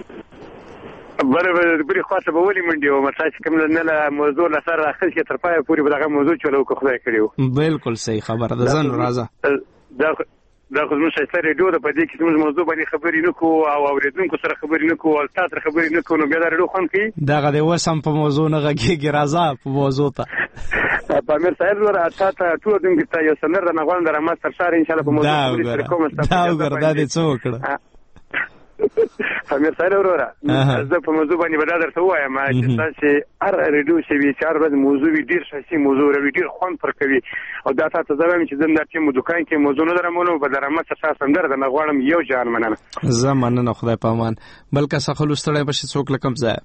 بری خواته به ولې منډي او مساج کوم نه له موضوع لسر راخل کې تر پای پورې دغه موضوع چلو کو خدای کړیو بالکل صحیح خبره ده زن راځه دا خو زموږ شایسته ریډیو ده، په دې کې زموږ موضوع باندې خبرې نه کوو او اورېدونکو سره خبرې نه کوو او تا سره خبرې نه کوو، نو بیا دا ریډیو خوند کوي. دغه دی اوس هم په موضوع نه غږېږي، راځه په موضوع ته. پامیر صاحب وروره تا ته ټول دونکو ته یو سندر درنه غواړم د رحمت سرشار انشاءالله په موضوع خبرې سره کوم. دا وګوره دا دې څه وکړه پامیر صاحب وروره، زه په موضوع باندې به دا درته ووایم چې تاسې هر ریډیو چې وي چې هر ورځ موضوع وي ډېر ښایستې موضوع وي، ډېر خوند پر کوي. او دا تا ته زه وایم چې زه دا ټیم دوکان کې موضوع نه درم ونو په د رحمت سرشار سندره درنه غواړم. یو جهان مننه. زه مننه، خدای په امان. بل کس خلوص ستړی به شي څوک له کوم ځایه؟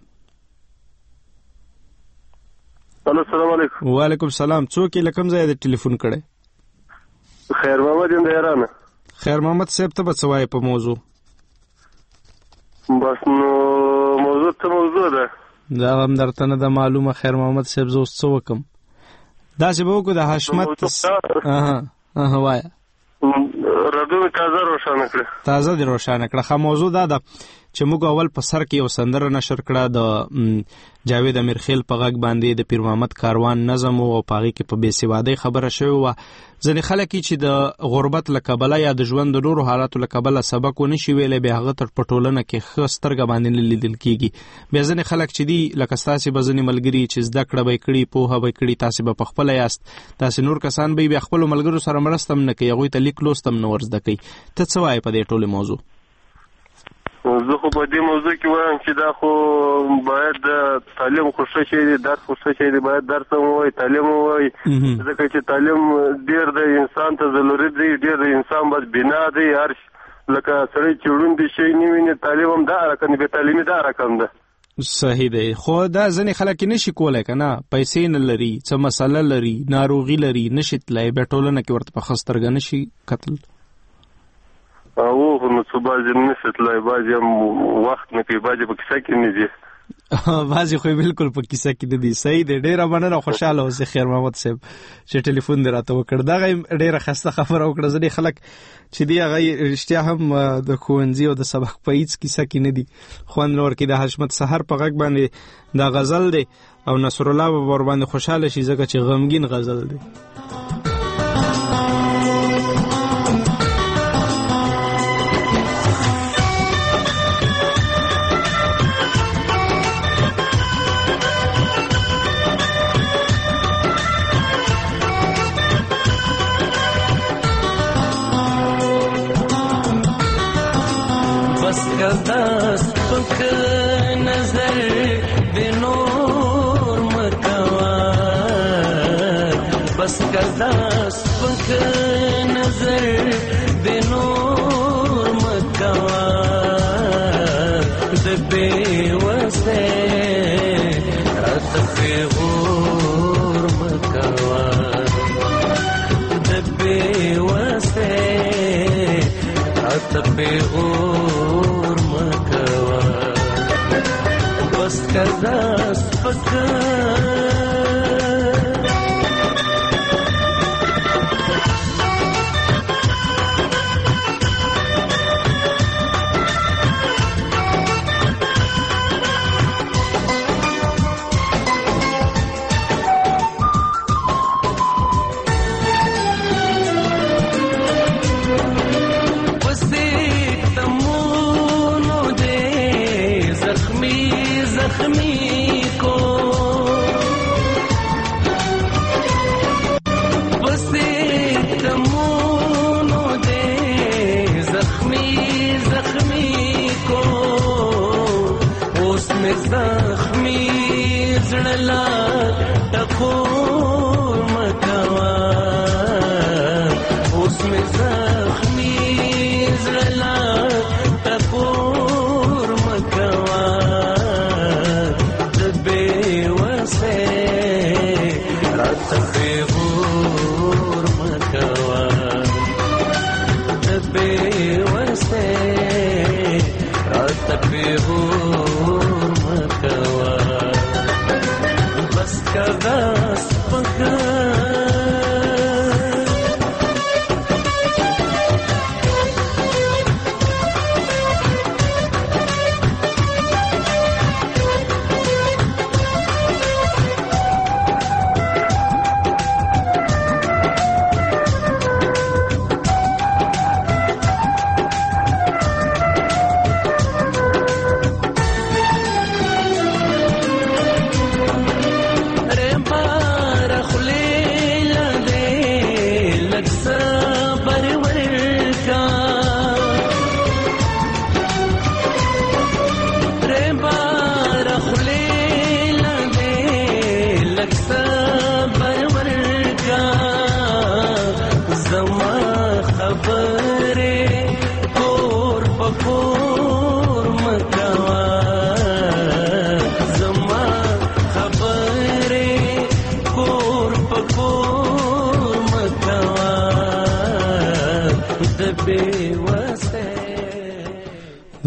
السلام علیکم. وعلیکم السلام. څوک یې له کوم ځایه د ټلیفون کړی؟ خیر محمد یم د ایران. خیر محمد صاحب ته به څه وایې په موضوع؟ بس نو موضوع ته موضوع ده، دا هم درته نه ده معلومه. خیر محمد صاحب زه اوس څه وکړم؟ داسې به وکړو د حشمت وایه رادیو تازه روښانه کړه. تازه دې روښانه کړه. ښه موضوع دا ده چې موږ اول په سر کې یو سندره نشر کړه د جاوید امیرخیل په غږ باندې د پیر محمد کاروان نظم او په هغې کې په بې سوادۍ خبره شوې وه. ځینې خلک چې د غربت له کبله یا د ژوند د نورو حالاتو له کبله سبق ونه شي ویلی، بیا هغه تر په ټولنه کې ښه سترګه باندې نه لیدل کېږي. بیا ځینې خلک چې دي لکه ستاسې به ځینې ملګري چې زده کړه به یې کړي، پوهه به یې کړي، تاسې به پخپله یاست، تاسې نور کسان به بیا خپلو ملګرو سره مرسته هم نه کوي، هغوی ته لیک لوست هم نه ور زده کوي. ته څه وایې په دې ټولې موضوع؟ زه خو په دې موضوع کې وایم چې دا خو باید تعلیم خو ښه شی دی، درس خو ښه شی دی، باید درس هم ووایي، تعلیم هم ووایي، ځکه چې تعلیم ډېر د انسان ته ضروري دی، ډېر د انسان بس بنا دی. هر لکه سړی چې ړوند شی نه ویني، تعلیم هم دا رقم دی، بې تعلیمي دا رقم ده. صحیح دی، خو دا ځینې خلک نشي کولی که نه، پیسې نه لري، څه مسله لري، ناروغي لري، نشي تللی، بیا ټولنه کې ورته په ښه سترګه نشي کتل. او نو څو بعضې نشي تللی، بعضې هم وخت نه کوي، بعضې په کیسه کې نه دي. بعضې خو بالکل په کیسه کې نه دي. صحیح دی، ډېره مننه، خوشحاله اوسې خیر محمد صاحب چې ټلیفون دې راته وکړ. دغه ډېره ښایسته خبره وکړه. ځینې خلک چې دي هغه رښتیا هم د ښوونځي او د سبق په هېڅ کیسه کې نه دي. خوند نه ورکوي. د حشمت سحر په غږ باندې دا غزل دی او نصرالله به ورباندې خوشحاله شي ځکه چې غمګین غزل دی. दस पक नजर बिनूर मकवा, बस का दस पक नजर बिनूर मकवा, दबे वसे रात पे गूर मकवा, दबे वसे रात पे गूर मकवा, बस का दस पक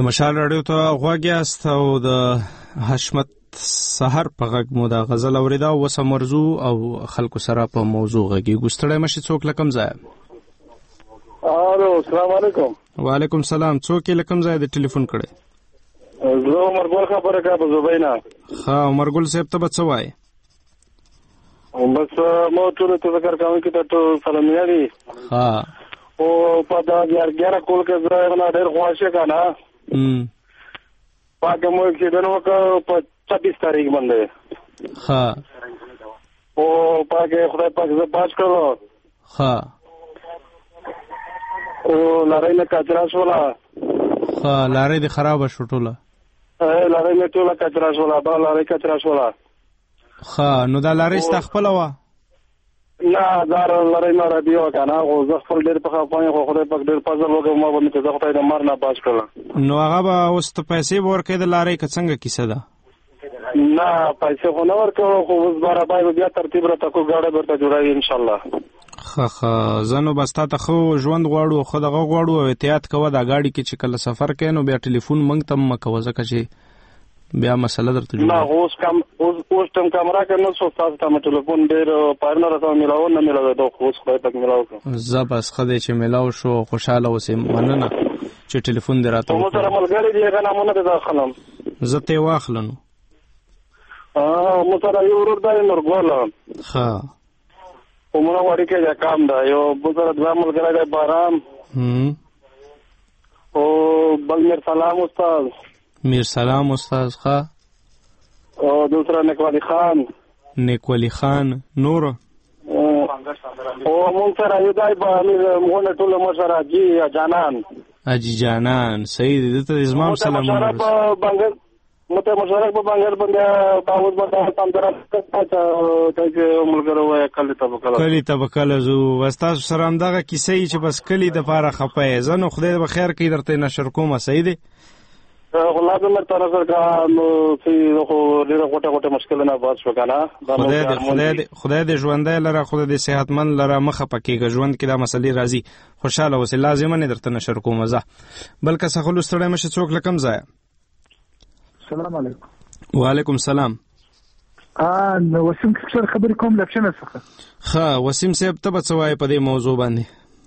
مشال رادیو ته غوږ یاست او د حشمت سحر په غږ مو د غزل اوریدا وسه مرزو او خلکو سره په موضوع غږی ګستړی مشي څوک لکم ځای. الو السلام علیکم. وعلیکم السلام. څوک لکم ځای د ټلیفون کړي؟ زه مرګول خبره کوم زوبینا. ها مرګول صاحب ته څه وای؟ بس مو ټول ته ذکر کوم چې ته سلامي دي. ها او په دا 11 کول کې زه نه ډېر خوښه کنه. پاګه مو چې دنو په 26 تاریخ باندې. ها او پاګه خدای پاک زه باج کړو. ها او لارې نه کچرا شولا. ها لارې دې خراب شو ټوله. لارې نه ټوله کچرا شولا. دا لارې کچرا شولا. ها نو دا لارې ستخپل و؟ نه دا لارې نه رادیو کنه. او زه خپل ډېر په خپل خو خدای پاک ډېر پازل وګم ما باندې زه خدای د مار نه باج کړل. نو هغه به اوس ته پیسې ورکې د لارې څنګه کیسه ده؟ نه پیسې خو نه ورکړو خو اوس بار باید بیا ترتیب را تکو غاړه برته جوړای ان شاء الله. خه زنو بس تا ته خو ژوند غواړو خو دغه غواړو او احتیاط کوه دا گاډي کې چې کله سفر کوي نو بیا ټلیفون منګ تم مکو ځکه چې بیا مسله درته جوړه. نه اوس تم کیمرا کې نو تاسو ته ټلیفون ډېر پارنه راته ملاو نه ملاو دا خو اوس خدای پاک ملاو کړ. زه بس خدای چې ملاو شو خوشاله اوسم مننه چې ټلیفون دې راته. مو سره ملګری دی غنا مونږ ته داخلم. زه ته واخلم. مو سره یو ورور دی نورګول. ها ومنه وړي کې دا کام دا یو بوتره د ملګری دی بارام. او بل میر سلام استاد. میر سلام استاد. ها او دوسرا نیکوالی خان. نیکوالی خان نور. او مون سره یو دی مونږ ټول مشره جی جانان. اجي جانان صحیح دي ته زمام سلام. مته مشارک په بنگال باندې تاسو باندې تام درته ته ملګرو وای کلی تبکل زو واستاسو سره هم دغه کیسې چې بس کلی د پاره خپه زنه خدای به خیر کوي درته نشر کوم صحیح دي. والله مې تر سره کا نو چې خو ډیره غوټه مشکل نه باز وکنه. خدای دې ژوندای لره خدای دې صحتمن لره مخه پکېږي ژوند کې دا مسلې راځي خوشاله اوسه لازم نه درته نشر کوم زه بلکې سخلو ستړی مشه څوک لکم ځای. السلام علیکم. وعلیکم السلام. نو وسیم څه خبرې کوم لپاره څه؟ ها وسیم صاحب ته څه وایي په دې موضوع باندې؟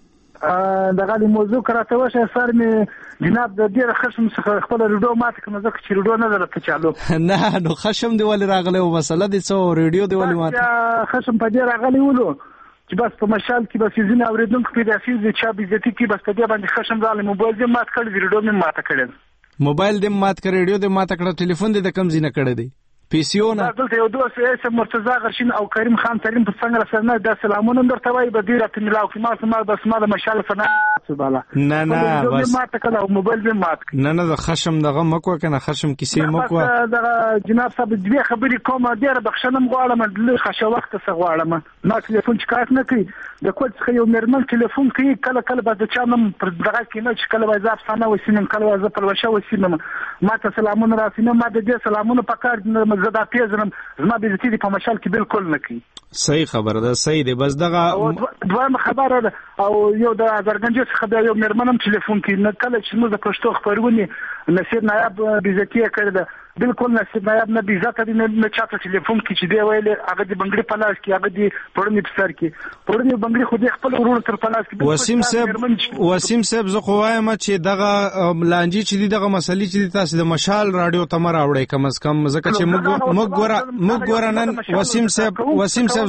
دغه موضوع کراته وشه سر می جناب د ډیر خشم څخه خپل ریډیو ماته کوم ځکه چې ریډیو نه درته چالو. نه نو خشم دی ولې راغلی او مسله دي څو ریډیو دی ولې ماته؟ خشم په دې راغلی ولو چې بس په مشال کې بس ځینې اوریدونکو پیدا شي چې چا بیزتی کې بس په دې باندې خشم راغلی. موبایل دې مات کړ ریډیو مې ماته کړل. موبایل دې مات کړ ریډیو دې ماته کړ ټلیفون دې د کم ځینه کړی دی پی سی او نه. دلته یو دوست یې مرتضی غرشین او کریم خان ترین په څنګه سره نه د سلامونه درته وای به ډیره ته ملاو کې ما سم بس ما د مشال سره سباله. نه بس ماته کړه موبایل دې مات کړ. نه د خشم دغه مکو کنه خشم کیسې مکو. دغه جناب صاحب دې خبرې کومه ډیره بخښنه غواړم د خښه وخت څخه غواړم. ما ټلیفون چکات نه کوي د کوڅ څخه یو مرمن ټلیفون کوي کله به د چانم پر دغه کې نه چې کله وای زاف سنه وسینم کله وای ز پر وشه وسینم ما ته سلامونه راسینم ما د دې سلامونه پکار زدا پیژنم زما به دې په مشال کې بالکل نه کوي. صحیح خبره ده صحیح دی بس دغه دویم خبره ده او یو د ازرګنج څخه د یو مرمنم ټلیفون کې نه کله چې موږ د پښتو خبرونه نصیر نایب بیزتی کړی ده بالکل نصیر نایب نه بیزته دي نه چاته ټلیفون کې چې دی ویل هغه د بنگړي پلاس کې هغه د پړنی په سر کې پړنی بنگړي خو دې خپل ورور تر پلاس کې. وسیم صاحب زه خو وایم چې دغه لانجی چې دی دغه مسلې چې تاسو د مشال رادیو ته راوړی کم از کم ځکه چې موږ ګور نن وسیم صاحب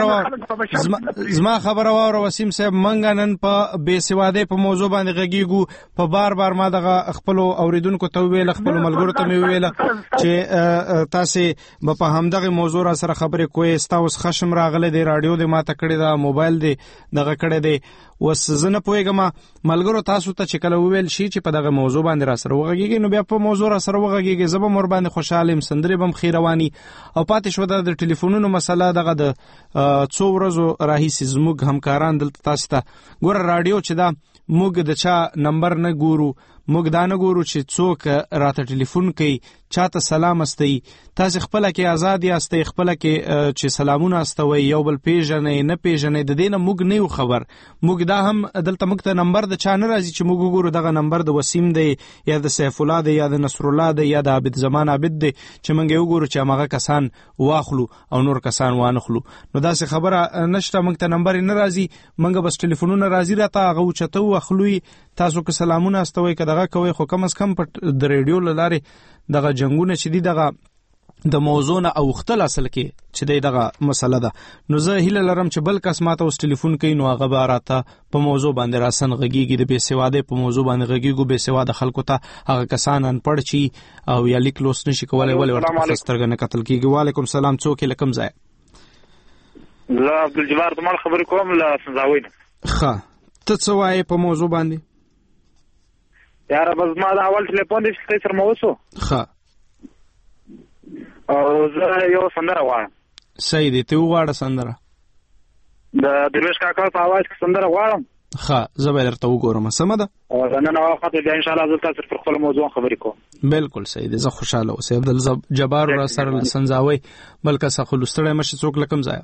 زما خبره واره وسیم صاحب منګ نن په بے سواده په موضوع باندې غږیږو په بار ما دغه خپل اوریدونکو ته ویل خپل ملګرو ته ویل چې تاسو په همدغه موضوع را سره خبرې کوی تاسو خشم راغله دی رادیو دی ماته کړی دا موبایل دی دغه کړی دی وس زنه پویګم ملګرو تاسو ته چې کله ویل شي چې په دغه موضوع باندې را سره وغږیږي نو بیا په موضوع را سره وغږیږي زب مور باندې خوشاله سندري بم خیروانی او پاتې شو د ټلیفونونو مسله دغه د څو ورځو راهیسي زموږ همکاران دلته تاسو ته ګور رادیو چې دا موږ د چا نمبر نه ګورو موږ دا نه ګورو چې څوک راته ټلیفون کوي چاته سلام استي تاسو خپل کې آزاد یاستئ خپل کې چې سلامونه استوي یو بل پیژنې نه پیژنې د دینه موږ نه یو خبر موږ دا هم دلته موږ ته نمبر د چا نه راځي چې موږ وګورو دغه نمبر د وسیم دی یا د سیف الله دی یا د نصر الله دی یا د عابد زمان عابد دی چې موږ وګورو چې هغه کسان واخلو او نور کسان وانخلو نو دا څه خبره نشته موږ ته نمبر نه راځي موږ بس ټلیفونونه راځي راته هغه چته واخلوي تاسو که سلامونه استوي که دغه کوي خو کم از کم د ریډیو لاره دغه جنگونه چې دي دغه د موضوع نه اوختل اصل کې چې دغه مسله ده نو زه هیله لرم چې بل کس ماته اوس ټلیفون کوي نو هغه به راته په موضوع باندې راسن غږیږي د بې سوادۍ په موضوع باندې غږیږو بې سواده خلکو ته هغه کسان انپړ چی او یا لیک لوست نشي کولای ولې ورته سترګه نه قتل کیږي. وعلیکم السلام څوک لکم ځای لا عبدالجبار تمال خبر کوم لا سنځاوي ښه ته څه وایې په موضوع باندې یار بس ما دا اول ټلیفون دې چې سره مو وسو ښه او زه یو سندره غواړم. صحیح دی ته وغواړه سندره د درویش کاکا په اواز کې سندره غواړم. ښه زه به درته وګورم سمه ده او نن وخت بیا ان شاء الله زه تاسو پر خپل موضوع خبرې کوم. بالکل صحیح دی زه خوشاله اوسم. عبدالجبار را سره سنځاوي بلکې څه خلوستړی مشه څوک لکم ځای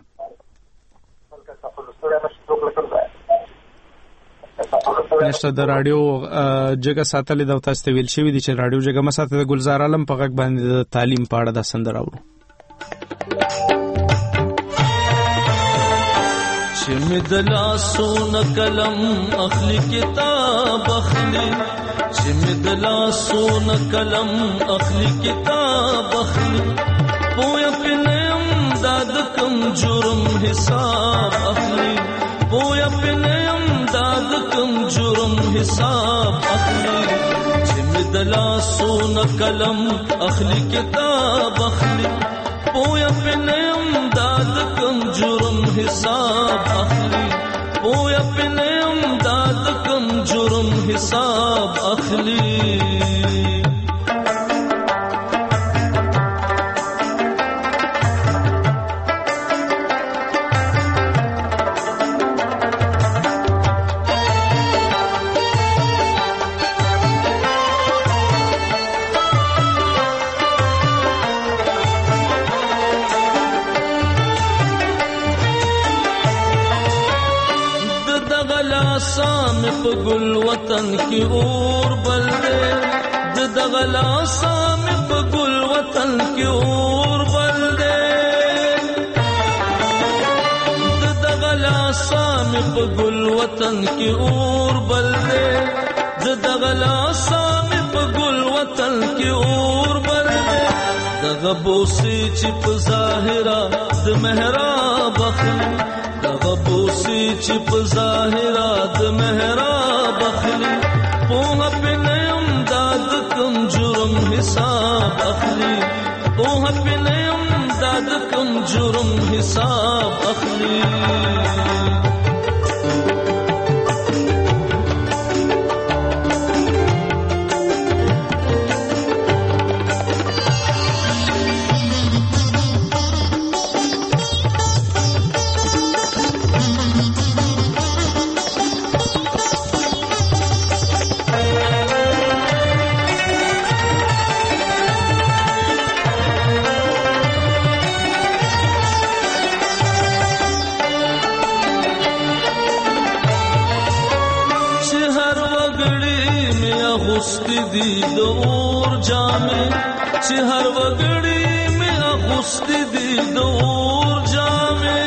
نشته د رادیو جګه ساتلې د تاسو ته ویل شوی دی چې رادیو جګه مساته د ګلزار عالم په غږ باندې د تعلیم په اړه د سندره اورو چې مدلا سون کلم اخلی کتاب اخلی چې مدلا سون کلم اخلی کتاب اخلی پویا پنم داد کم جرم حساب اخلی پویا پنم داد کم جرم حساب اخلی چې مدلا سون کلم اخلی کتاب اخلی پویا پنم داد کم جرم حساب اخلی پویا پنم داد کم جرم حساب اخلی په ګل وطن کې اور بل دے د دغلا سام په ګل وطن کې اور بل دے د دغلا سام په ګل وطن کې اور بل دے د دغلا سام په ګل وطن کې اور بل دے دغه بوسي چې په ظاهرا د محراب اخلي دغه بوسي چې په ظاهرا د محراب اخلي پوها پنیم داد کم جرم حساب اخلي پوها پنیم داد کم جرم حساب اخلي دی دور جامے چې هر وګړي مې اغوست دی دور جامے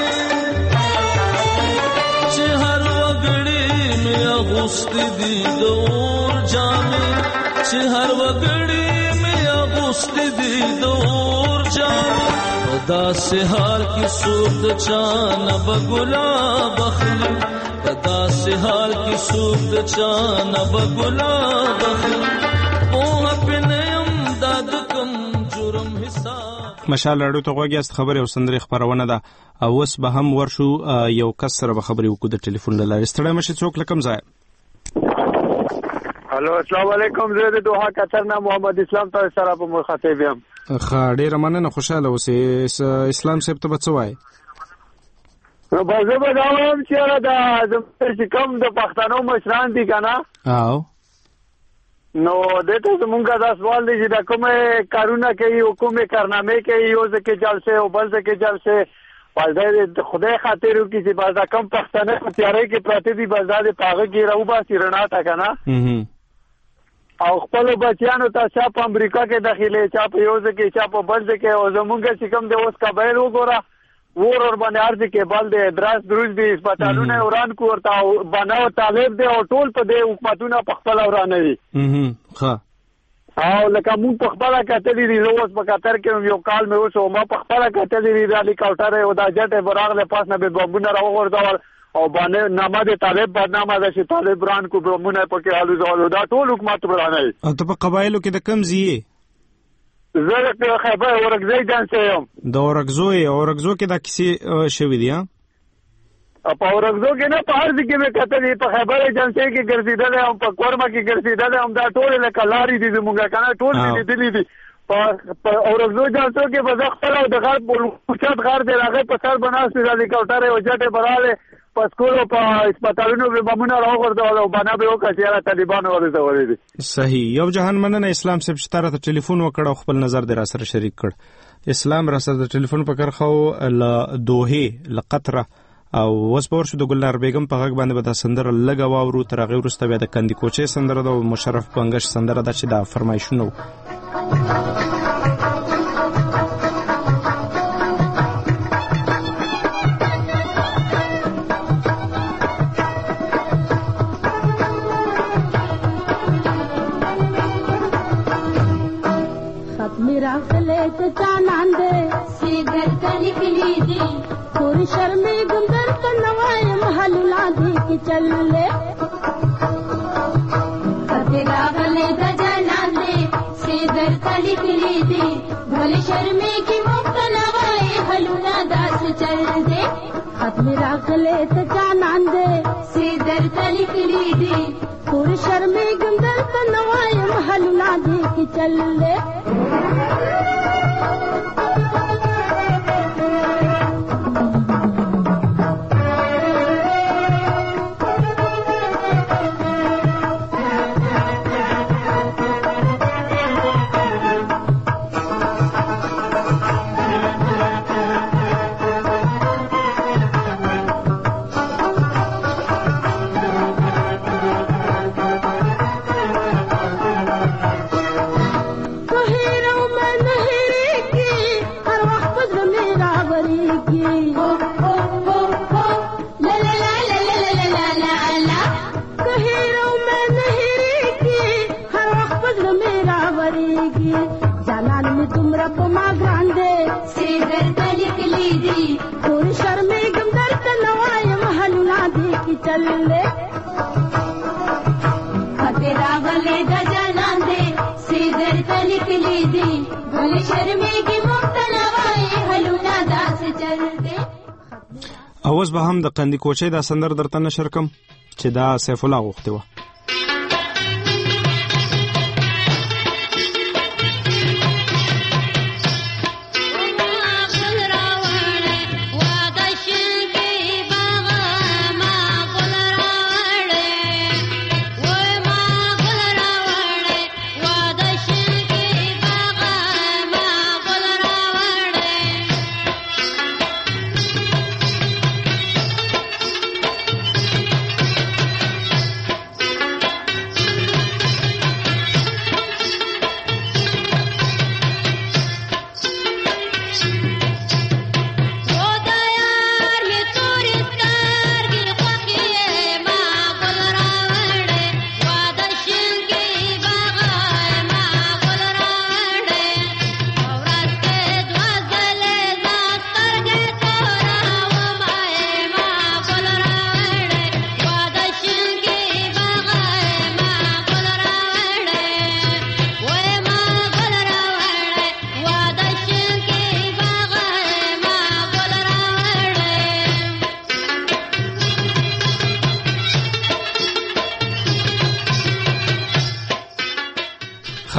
چې هر وګړي مې اغوست دی دور جامے چې هر وګړي مې اغوست دی دور جامے دا سحال کی سوق چان بګلا بخلی دا سحال کی سوق چان بګلا بخلی او پنیم داد کم جرم حساب. مشال راډیو ته غوږی است خبره او سندري خبرونه ده او اوس به هم ورشو یو کس سره به خبرې وکړو د ټلیفون له لارې. ستړی مشه څوک لکم ځای. هلو السلام علیکم زه د دوحه قطر نه محمد اسلام تاسو سره په مخاطب یم. ښه ډیره مننه خوشاله اوسې. اسلام صاحب ته به څه وایي؟ نو به زه به دا وایم چې دا چې کوم د پښتنو مشران دي که نه او نو دته زمونږه دا سوال دی چې دا کومه کارونه کوي او کومه کارنامې کوي یو ځکه جلسه او بل ځکه جلسه پالدای خدای خاطر کی چې باز کم پښتنه په تیارې کې پراته دي بازار پاغه کې راو با سیرنا تا کنه او خپل بچیانو ته چا په امریکا کې داخله چا په یو ځکه چا په بل ځکه او زمونږه چې کوم دی اوس قبایل وګوره ور باندې ارزي کې بل دی درس دروز دي هسپتالونه وران کوړتا او بناو طالب دی او ټول په دې حکومتونه په خپل ورانه دي ها او لکه مونږ په خپل کتلې دي اوس په قطر کې یو کال مې اوس ما په خپل کتلې دي د هلیکاپټر او د جټ براغله پاس نه به بمبونه راوغورځول او باندې نامه د طالب بدنامه ده چې طالب بران کو بمبونه پکې حالو زول دا ټول حکومت برانه دي او ته په قبایلو کې د کم زیه زه په خیبر ورغزي ځان سم د ورغزو کې دا کیسه شوې دي په ورغزو کې نه په هر ځای کې مې کتلې په خیبر ایجنسی کې ګرځیدل او په کورما کې ګرځیدل هم دا ټول لکه لاري دي زموږه کنه ټول دي په ورغزو جلسو کې بزخ خپل او د غرب پوښتنه غار دی راغی په سر بناستې د هلیکاپټر او جټه براله په سکول او په هسپتالونو به بمونه راوغورځول او باندې به وکړي چې طالبانو ورته دي صحیح یو جهان مننه اسلام صاحب چې تاسو ته ټلیفون وکړ او خپل نظر در سره شریک کړ اسلام را سره د ټلیفون په کرخو ل دوه ل قطر او وس پور شو د ګلنار بیگم په غږ باندې به د سندره لګا واورو تر هغه وروسته بیا د کندي کوچې سندره د مشرف بنگش سندره د چې د فرمایشونو मेरा गले ते चांद सीधर कली कली दी और शर्मे गुंदर का नवाय महलुला दी कि चल ले तेरा गले ते चांद सीधर कली कली दी भले शर्मे की मुक्त नवाय हलुला दास चल दे खत मेरा गले ते चांद सीधर कली कली दी और शर्मे गुंदर का नवाय महलुला दी कि चल ले اوس به هم د قندی کوچې دا سندر درته نشر کم چې دا سیف الله غوښته و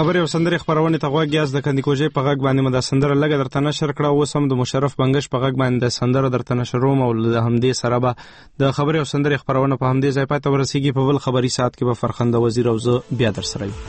خبري او سندري خبرونه ته غوږ یاست. د کندیکوجې په غږ باندې مده سندره لګه درته نشر کړه. اوس هم د مشرف بنگش په غږ باندې سندره درته نشروم او د همدې سره به د خبري او سندري خبرونه په همدې ځای پاتې ورسیږي. په بل خبري ساعت کې به فرخنده وزیر او زه بیا در سره یم.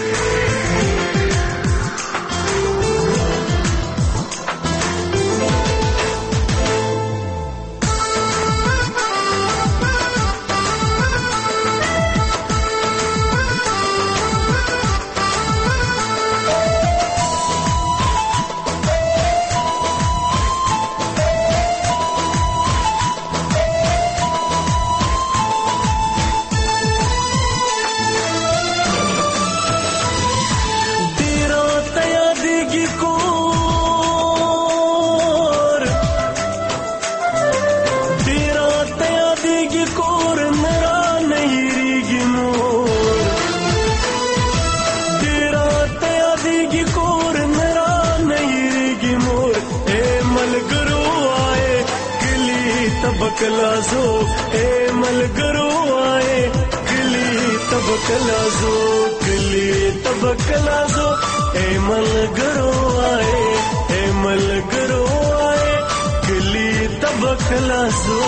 कलाजो ए मलगरो आए गली तब कलाजो गली तब कलाजो ए मलगरो आए गली तब कलाजो.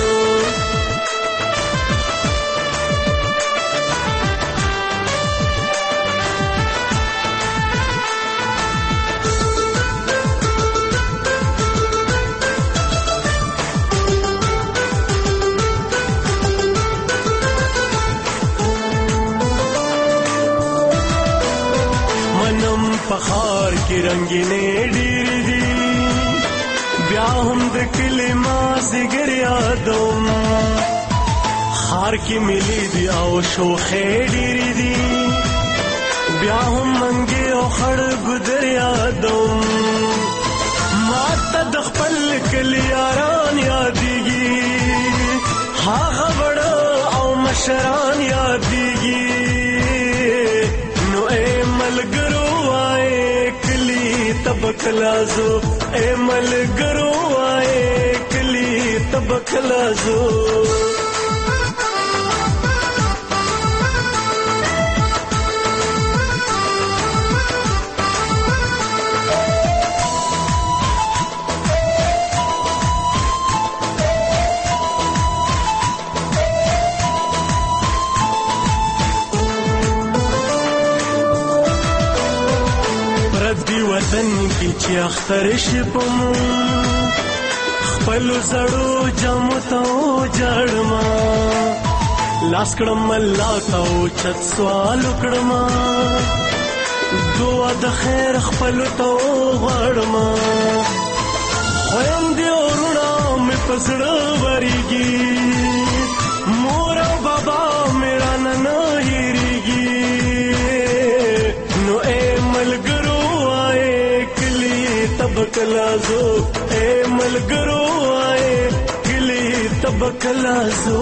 पखार की रंगीने डीर दी ब्याहम द किलिमा जिगर यादों हार की मिली दिया ओ शोखे डीर दी ब्याहम मंगे ओ खड़ गुदर यादों माता दखपल कलियारान यादीगी हा खबड़ा ओ मशरान यादीगी नो ए मलगरो तब कलाजो ए मलगरो आए कली तब कलाजो. वतन की चियाख्तर शिपमो खपल जड़ो जमतो जड़मा लास्कड़म लाता चत सवाल उकड़मा दुआ द खैर खपल तो गड़मा खोयम दियो रुणा में पसड़ वरीगी मोरा बाबा मेरा नना हीरीगी नो ए मलगरो तब कलाजो ए मलगरो आए किली तब कलाजो.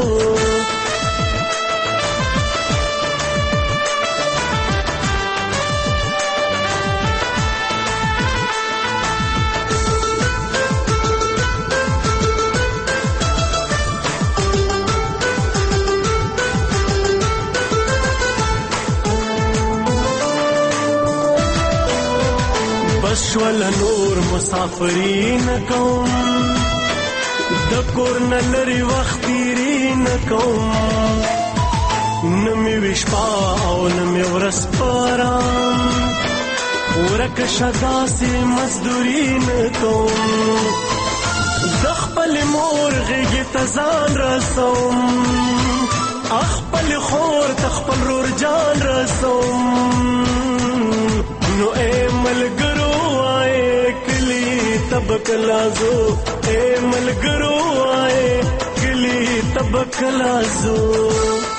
बशवल नूर मुसाफरीन कौम दकोर नलरी वक्तीरीन कौम नमी विश्पा और नमी वरस पाराम ورک شدا سی مزدورین کौम دخپل مور غیږ تزان رسوم اخپل خور تخپل رور جان رسوم نو اے ملګرو آئے کلی تب کلازو اے ملګرو آئے کلی تب کلازو.